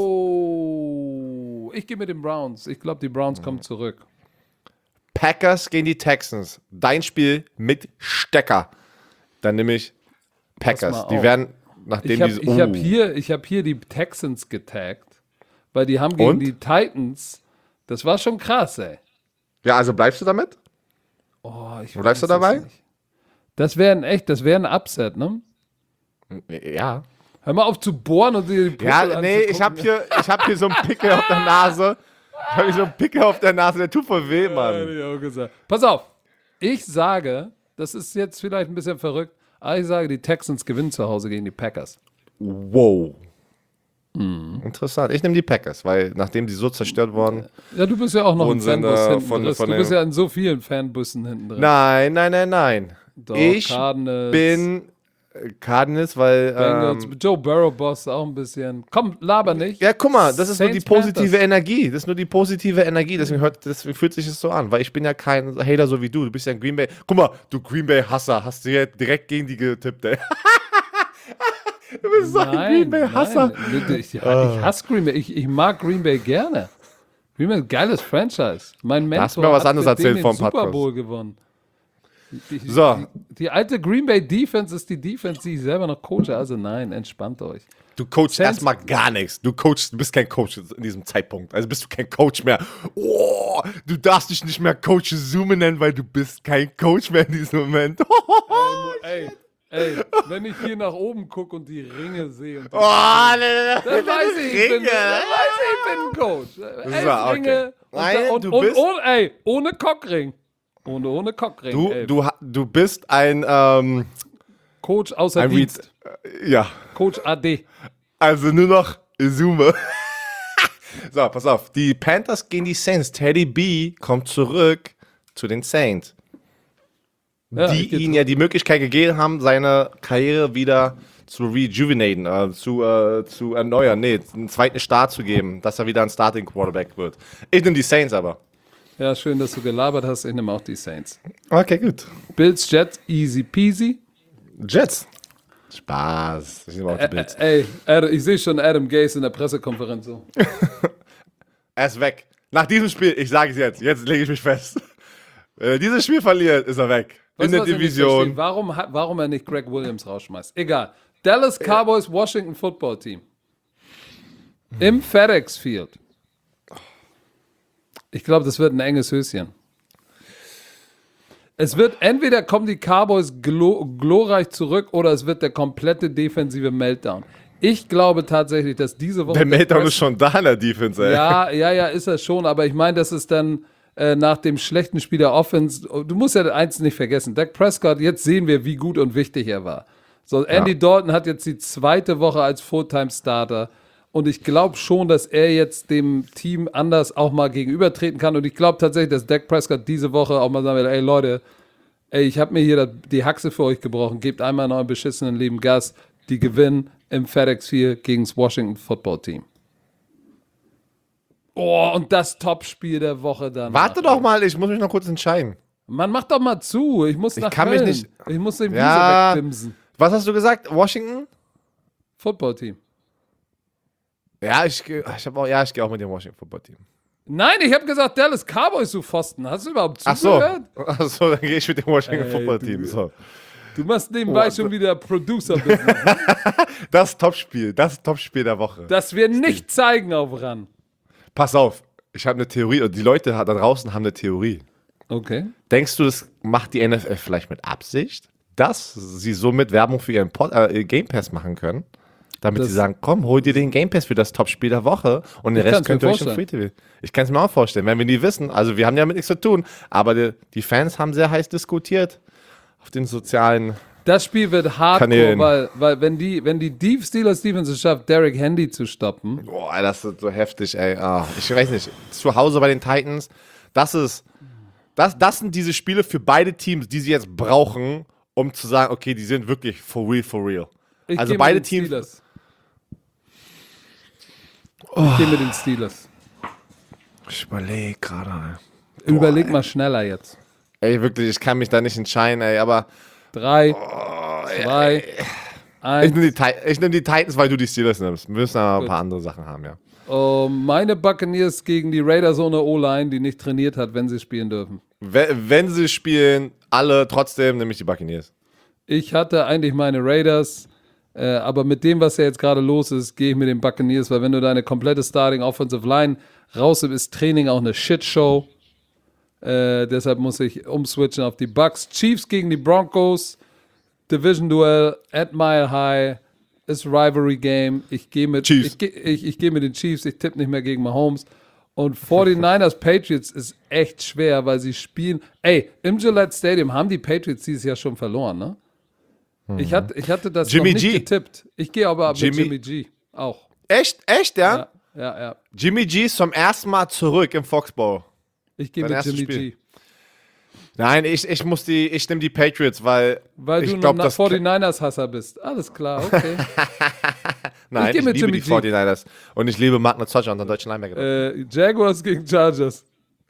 Ich gehe mit den Browns. Ich glaube, die Browns kommen zurück. Packers gegen die Texans. Dein Spiel mit Stecker. Dann nehme ich Packers. mal Die auf. werden, nachdem Ich habe diese. hab hier, ich hab hier die Texans getaggt, weil die haben gegen Und? die Titans, das war schon krass, ey. Ja, also bleibst du damit? Oh, ich Bleibst du weiß es dabei? nicht. Das wäre ein echt, das wäre ein Upset, ne? Ja. Hör mal auf zu bohren und dir die Puppe Ja, nee, ich habe hier, ich hab hier so einen Pickel auf der Nase. Ich habe hier so einen Pickel auf der Nase, der tut voll weh, Mann. Hätte ich auch gesagt. Pass auf, ich sage, das ist jetzt vielleicht ein bisschen verrückt, aber ich sage, die Texans gewinnen zu Hause gegen die Packers. Wow. Interessant. Ich nehme die Packers, weil nachdem die so zerstört wurden. Ja, du bist ja auch noch Und ein sind, Fanbus äh, hinten von- drin. von Du dem- bist ja in so vielen Fanbussen hinten drin. Nein, nein, nein, nein. Doch, ich Cardinals, bin äh, Cardinals, weil. Bengals, Ähm, Joe Burrow Boss auch ein bisschen. Komm, laber nicht. ja, guck mal, das ist nur die Saints, positive Panthers. Energie. Das ist nur die positive Energie. Deswegen, hört, deswegen fühlt sich das so an, weil ich bin ja kein Hater so wie du. Du bist ja ein Green Bay. Guck mal, du Green Bay-Hasser, hast du ja direkt gegen die getippt, ey. Du bist so ein Green Bay-Hasser. nein. Ich, ich hasse Green Bay. Ich, ich mag Green Bay gerne. Green Bay ist ein geiles Franchise. Mein Mentor hast mir was hat anderes mit erzählt denen vom den Super Podcast. Bowl gewonnen. Die, die, So. die, die alte Green Bay Defense ist die Defense, die ich selber noch coache. Also nein, entspannt euch. Du coachst Saints- erstmal gar nichts. Du coachst, du bist kein Coach in diesem Zeitpunkt. Also bist du kein Coach mehr. Oh, du darfst dich nicht mehr Coach Zoom nennen, weil du bist kein Coach mehr in diesem Moment. Ey, ey, wenn ich hier nach oben gucke und die Ringe sehe, und die, Oh, ne, ne, dann weiß ich, ich bin, Ringe. dann weiß ich, ich bin ein Coach. Elf So, okay. Ringe und, Nein, und, du und, bist- und, ey, ohne Cockring. Ohne, ohne Cockring. Du, elf. du, ha- du bist ein, ähm, Coach außer ein Dienst. Reed. Ja, Coach A D. also nur noch Zoome. So, pass auf. Die Panthers gegen die Saints. Teddy B kommt zurück zu den Saints. Ja, die ich geh ihm zu- ja die Möglichkeit gegeben haben, seine Karriere wieder zu rejuvenaten, äh, zu, äh, zu erneuern, nee, einen zweiten Start zu geben, dass er wieder ein Starting Quarterback wird. Ich nehme die Saints aber. Ja, schön, dass du gelabert hast. Ich nehme auch die Saints. Okay, gut. Bills, Jets, easy peasy. Jets. Spaß. Ich nehme auch die Bills. Ey, Adam, ich sehe schon Adam Gase in der Pressekonferenz so. Er ist weg. Nach diesem Spiel, ich sage es jetzt, jetzt lege ich mich fest. Wenn er dieses Spiel verliert, ist er weg. Weißt in du, der was ich nicht Division. verstehe? Warum, hat- warum er nicht Greg Williams rausschmeißt? Egal. Dallas Cowboys, Washington Football Team. Im FedEx Field. Ich glaube, das wird ein enges Höschen. Es wird, entweder kommen die Cowboys glo glorreich zurück oder es wird der komplette defensive Meltdown. Ich glaube tatsächlich, dass diese Woche... Der Meltdown Press- ist schon da in der Defense, ey. Ja, ja, ja, ist er schon, aber ich meine, das ist dann äh, nach dem schlechten Spiel der Offense, du musst ja eins nicht vergessen, Dak Prescott, jetzt sehen wir, wie gut und wichtig er war. So, Andy Ja. Dalton hat jetzt die zweite Woche als Fulltime-Starter und ich glaube schon, dass er jetzt dem Team anders auch mal gegenübertreten kann und ich glaube tatsächlich, dass Dak Prescott diese Woche auch mal sagen wird, ey Leute, ey, ich habe mir hier das, die Haxe für euch gebrochen, gebt einmal in eurem beschissenen Leben Gas, die gewinnen im FedEx Field gegen das Washington Football Team. Oh, und das Topspiel der Woche dann. Warte doch mal, ich muss mich noch kurz entscheiden. Mann, mach doch mal zu. Ich muss nach kann mich Köln. nicht- Ich muss den Visa Ja. wegdimsen. Was hast du gesagt? Washington? Football-Team. Ja, ich, geh- ich habe auch, ja, ich gehe auch mit dem Washington Football Team. Nein, ich habe gesagt Dallas Cowboys, du Pfosten. Hast du überhaupt Ach so. zugehört? Ach so, dann gehe ich mit dem Washington Ey, Football du- Team. So. Du machst nebenbei Oh, schon wieder Producer-Business. Das Topspiel, das Topspiel der Woche. Das wir nicht zeigen auf RAN. Pass auf, ich habe eine Theorie, und die Leute da draußen haben eine Theorie. Okay. Denkst du, das macht die N F L vielleicht mit Absicht, dass sie somit Werbung für ihren Pod, äh, Game Pass machen können? Damit Das- sie sagen, komm, hol dir den Game Pass für das Topspiel der Woche und den Ich Rest kann's mir könnt ihr euch im Free vorstellen. T V. Ich kann es mir auch vorstellen, wenn wir nie wissen. Also wir haben ja mit nichts zu tun, aber die, die Fans haben sehr heiß diskutiert auf den sozialen... Das Spiel wird hardcore, Kanälen. weil, weil wenn die, wenn die Deep Steelers Defense es schafft, Derrick Henry zu stoppen, Boah, das ist so heftig, ey. Ah, ich weiß nicht. Zu Hause bei den Titans, das ist. Das, das sind diese Spiele für beide Teams, die sie jetzt brauchen, um zu sagen, okay, die sind wirklich for real, for real. ich Also gehe beide mit den Teams. Steelers. Ich gehe mit den Steelers. Ich überlege gerade. Überleg mal schneller jetzt. Ey, wirklich, ich kann mich da nicht entscheiden, ey. Aber Drei, zwei, ich eins. nehme die, Ti- ich nehm die Titans, weil du die Steelers nimmst. Wir müssen aber ein Gut. paar andere Sachen haben, ja. Oh, meine Buccaneers gegen die Raiders ohne O-Line, die nicht trainiert hat, wenn sie spielen dürfen. Wenn, wenn sie spielen, alle trotzdem, nämlich die Buccaneers. Ich hatte eigentlich meine Raiders, äh, aber mit dem, was ja jetzt gerade los ist, gehe ich mit den Buccaneers, weil wenn du deine komplette Starting Offensive Line raus ist Training auch eine Shitshow. Äh, deshalb muss ich umswitchen auf die Bucks. Chiefs gegen die Broncos. Division Duell at Mile High. Ist Rivalry Game. Ich gehe mit, Chiefs. ich, geh- ich, ich geh mit den Chiefs. Ich tippe nicht mehr gegen Mahomes. Und forty-niners Patriots ist echt schwer, weil sie spielen. Ey, im Gillette Stadium haben die Patriots dieses Jahr schon verloren, ne? Ich, hatte, ich hatte das Jimmy noch nicht G. getippt. Ich gehe aber mit Jimmy- Jimmy G. Auch. Echt? Echt, ja? Ja, ja, ja. Jimmy G ist zum ersten Mal zurück im Foxball. Ich gehe Dein mit erstes Jimmy Spiel. G. Nein, ich, ich muss die, ich nehme die Patriots, weil, Weil ich du glaube, ein das forty-niners-Hasser bist. Alles klar, okay. nein, ich ich, geh mit liebe Jimmy die G. forty-niners und ich liebe Mark Notzocha und den deutschen Linebacker. äh, Jaguars gegen Chargers.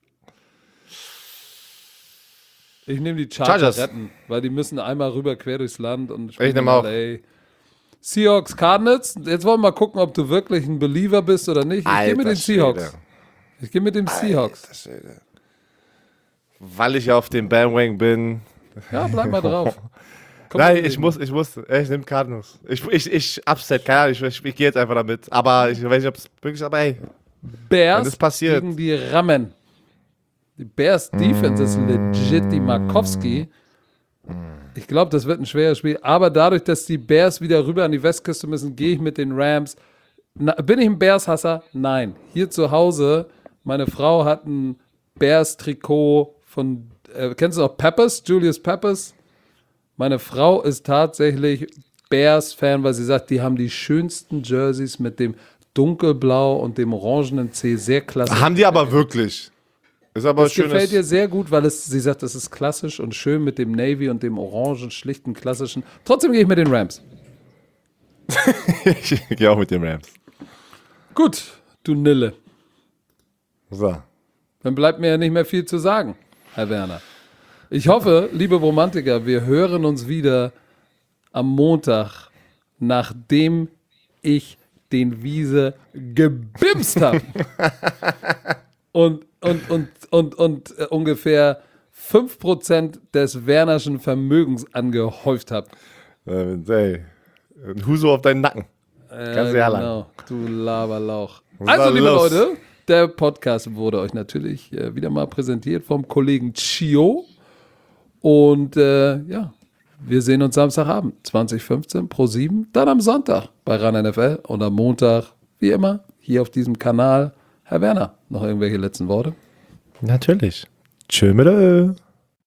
Ich nehme die Chargers, Chargers. retten, weil die müssen einmal rüber quer durchs Land und Ich nehm in auch. L A. Seahawks, Cardinals. Jetzt wollen wir mal gucken, ob du wirklich ein Believer bist oder nicht. Ich gehe mit den Seahawks. Schwede. Ich gehe mit den Seahawks. Alter Schwede. Weil ich auf dem Bandwagon bin. Ja, bleib mal drauf. Komm Nein, mit ich dem. muss, ich muss, ich nehme Cardinals. Ich, ich, ich, upset, keine Ahnung, ich, ich, ich gehe jetzt einfach damit. Aber ich weiß nicht, ob es wirklich, aber ey. Wenn Bears das passiert. gegen die Rammen. Die Bears Defense ist legit, die Markowski. Ich glaube, das wird ein schweres Spiel. Aber dadurch, dass die Bears wieder rüber an die Westküste müssen, gehe ich mit den Rams. Na, bin ich ein Bears-Hasser? Nein. Hier zu Hause, meine Frau hat ein Bears-Trikot von, äh, kennst du auch Peppers? Julius Peppers? Meine Frau ist tatsächlich Bears-Fan, weil sie sagt, die haben die schönsten Jerseys mit dem dunkelblau und dem orangenen C. Sehr klasse. Haben die aber wirklich. Ist aber Das schönes. gefällt ihr sehr gut, weil es, sie sagt, das ist klassisch und schön mit dem Navy und dem orangen, schlichten, klassischen. Trotzdem gehe ich mit den Rams. Ich gehe auch mit den Rams. Gut, du Nille. So. Dann bleibt mir ja nicht mehr viel zu sagen, Herr Werner. Ich hoffe, liebe Romantiker, wir hören uns wieder am Montag, nachdem ich den Wiese gebimst habe. und, und, und, und, und äh, ungefähr fünf Prozent des Wernerschen Vermögens angehäuft habe. Äh, ey, ein Huso auf deinen Nacken. Äh, Ganz ehrlich. genau, du Laberlauch. Was Also, war liebe los? Leute, der Podcast wurde euch natürlich äh, wieder mal präsentiert vom Kollegen Chio. Und äh, ja, wir sehen uns Samstagabend, zwanzig fünfzehn, Pro sieben, dann am Sonntag bei RAN N F L und am Montag, wie immer, hier auf diesem Kanal. Herr Werner, noch irgendwelche letzten Worte? Natürlich. Tschö mit Ö.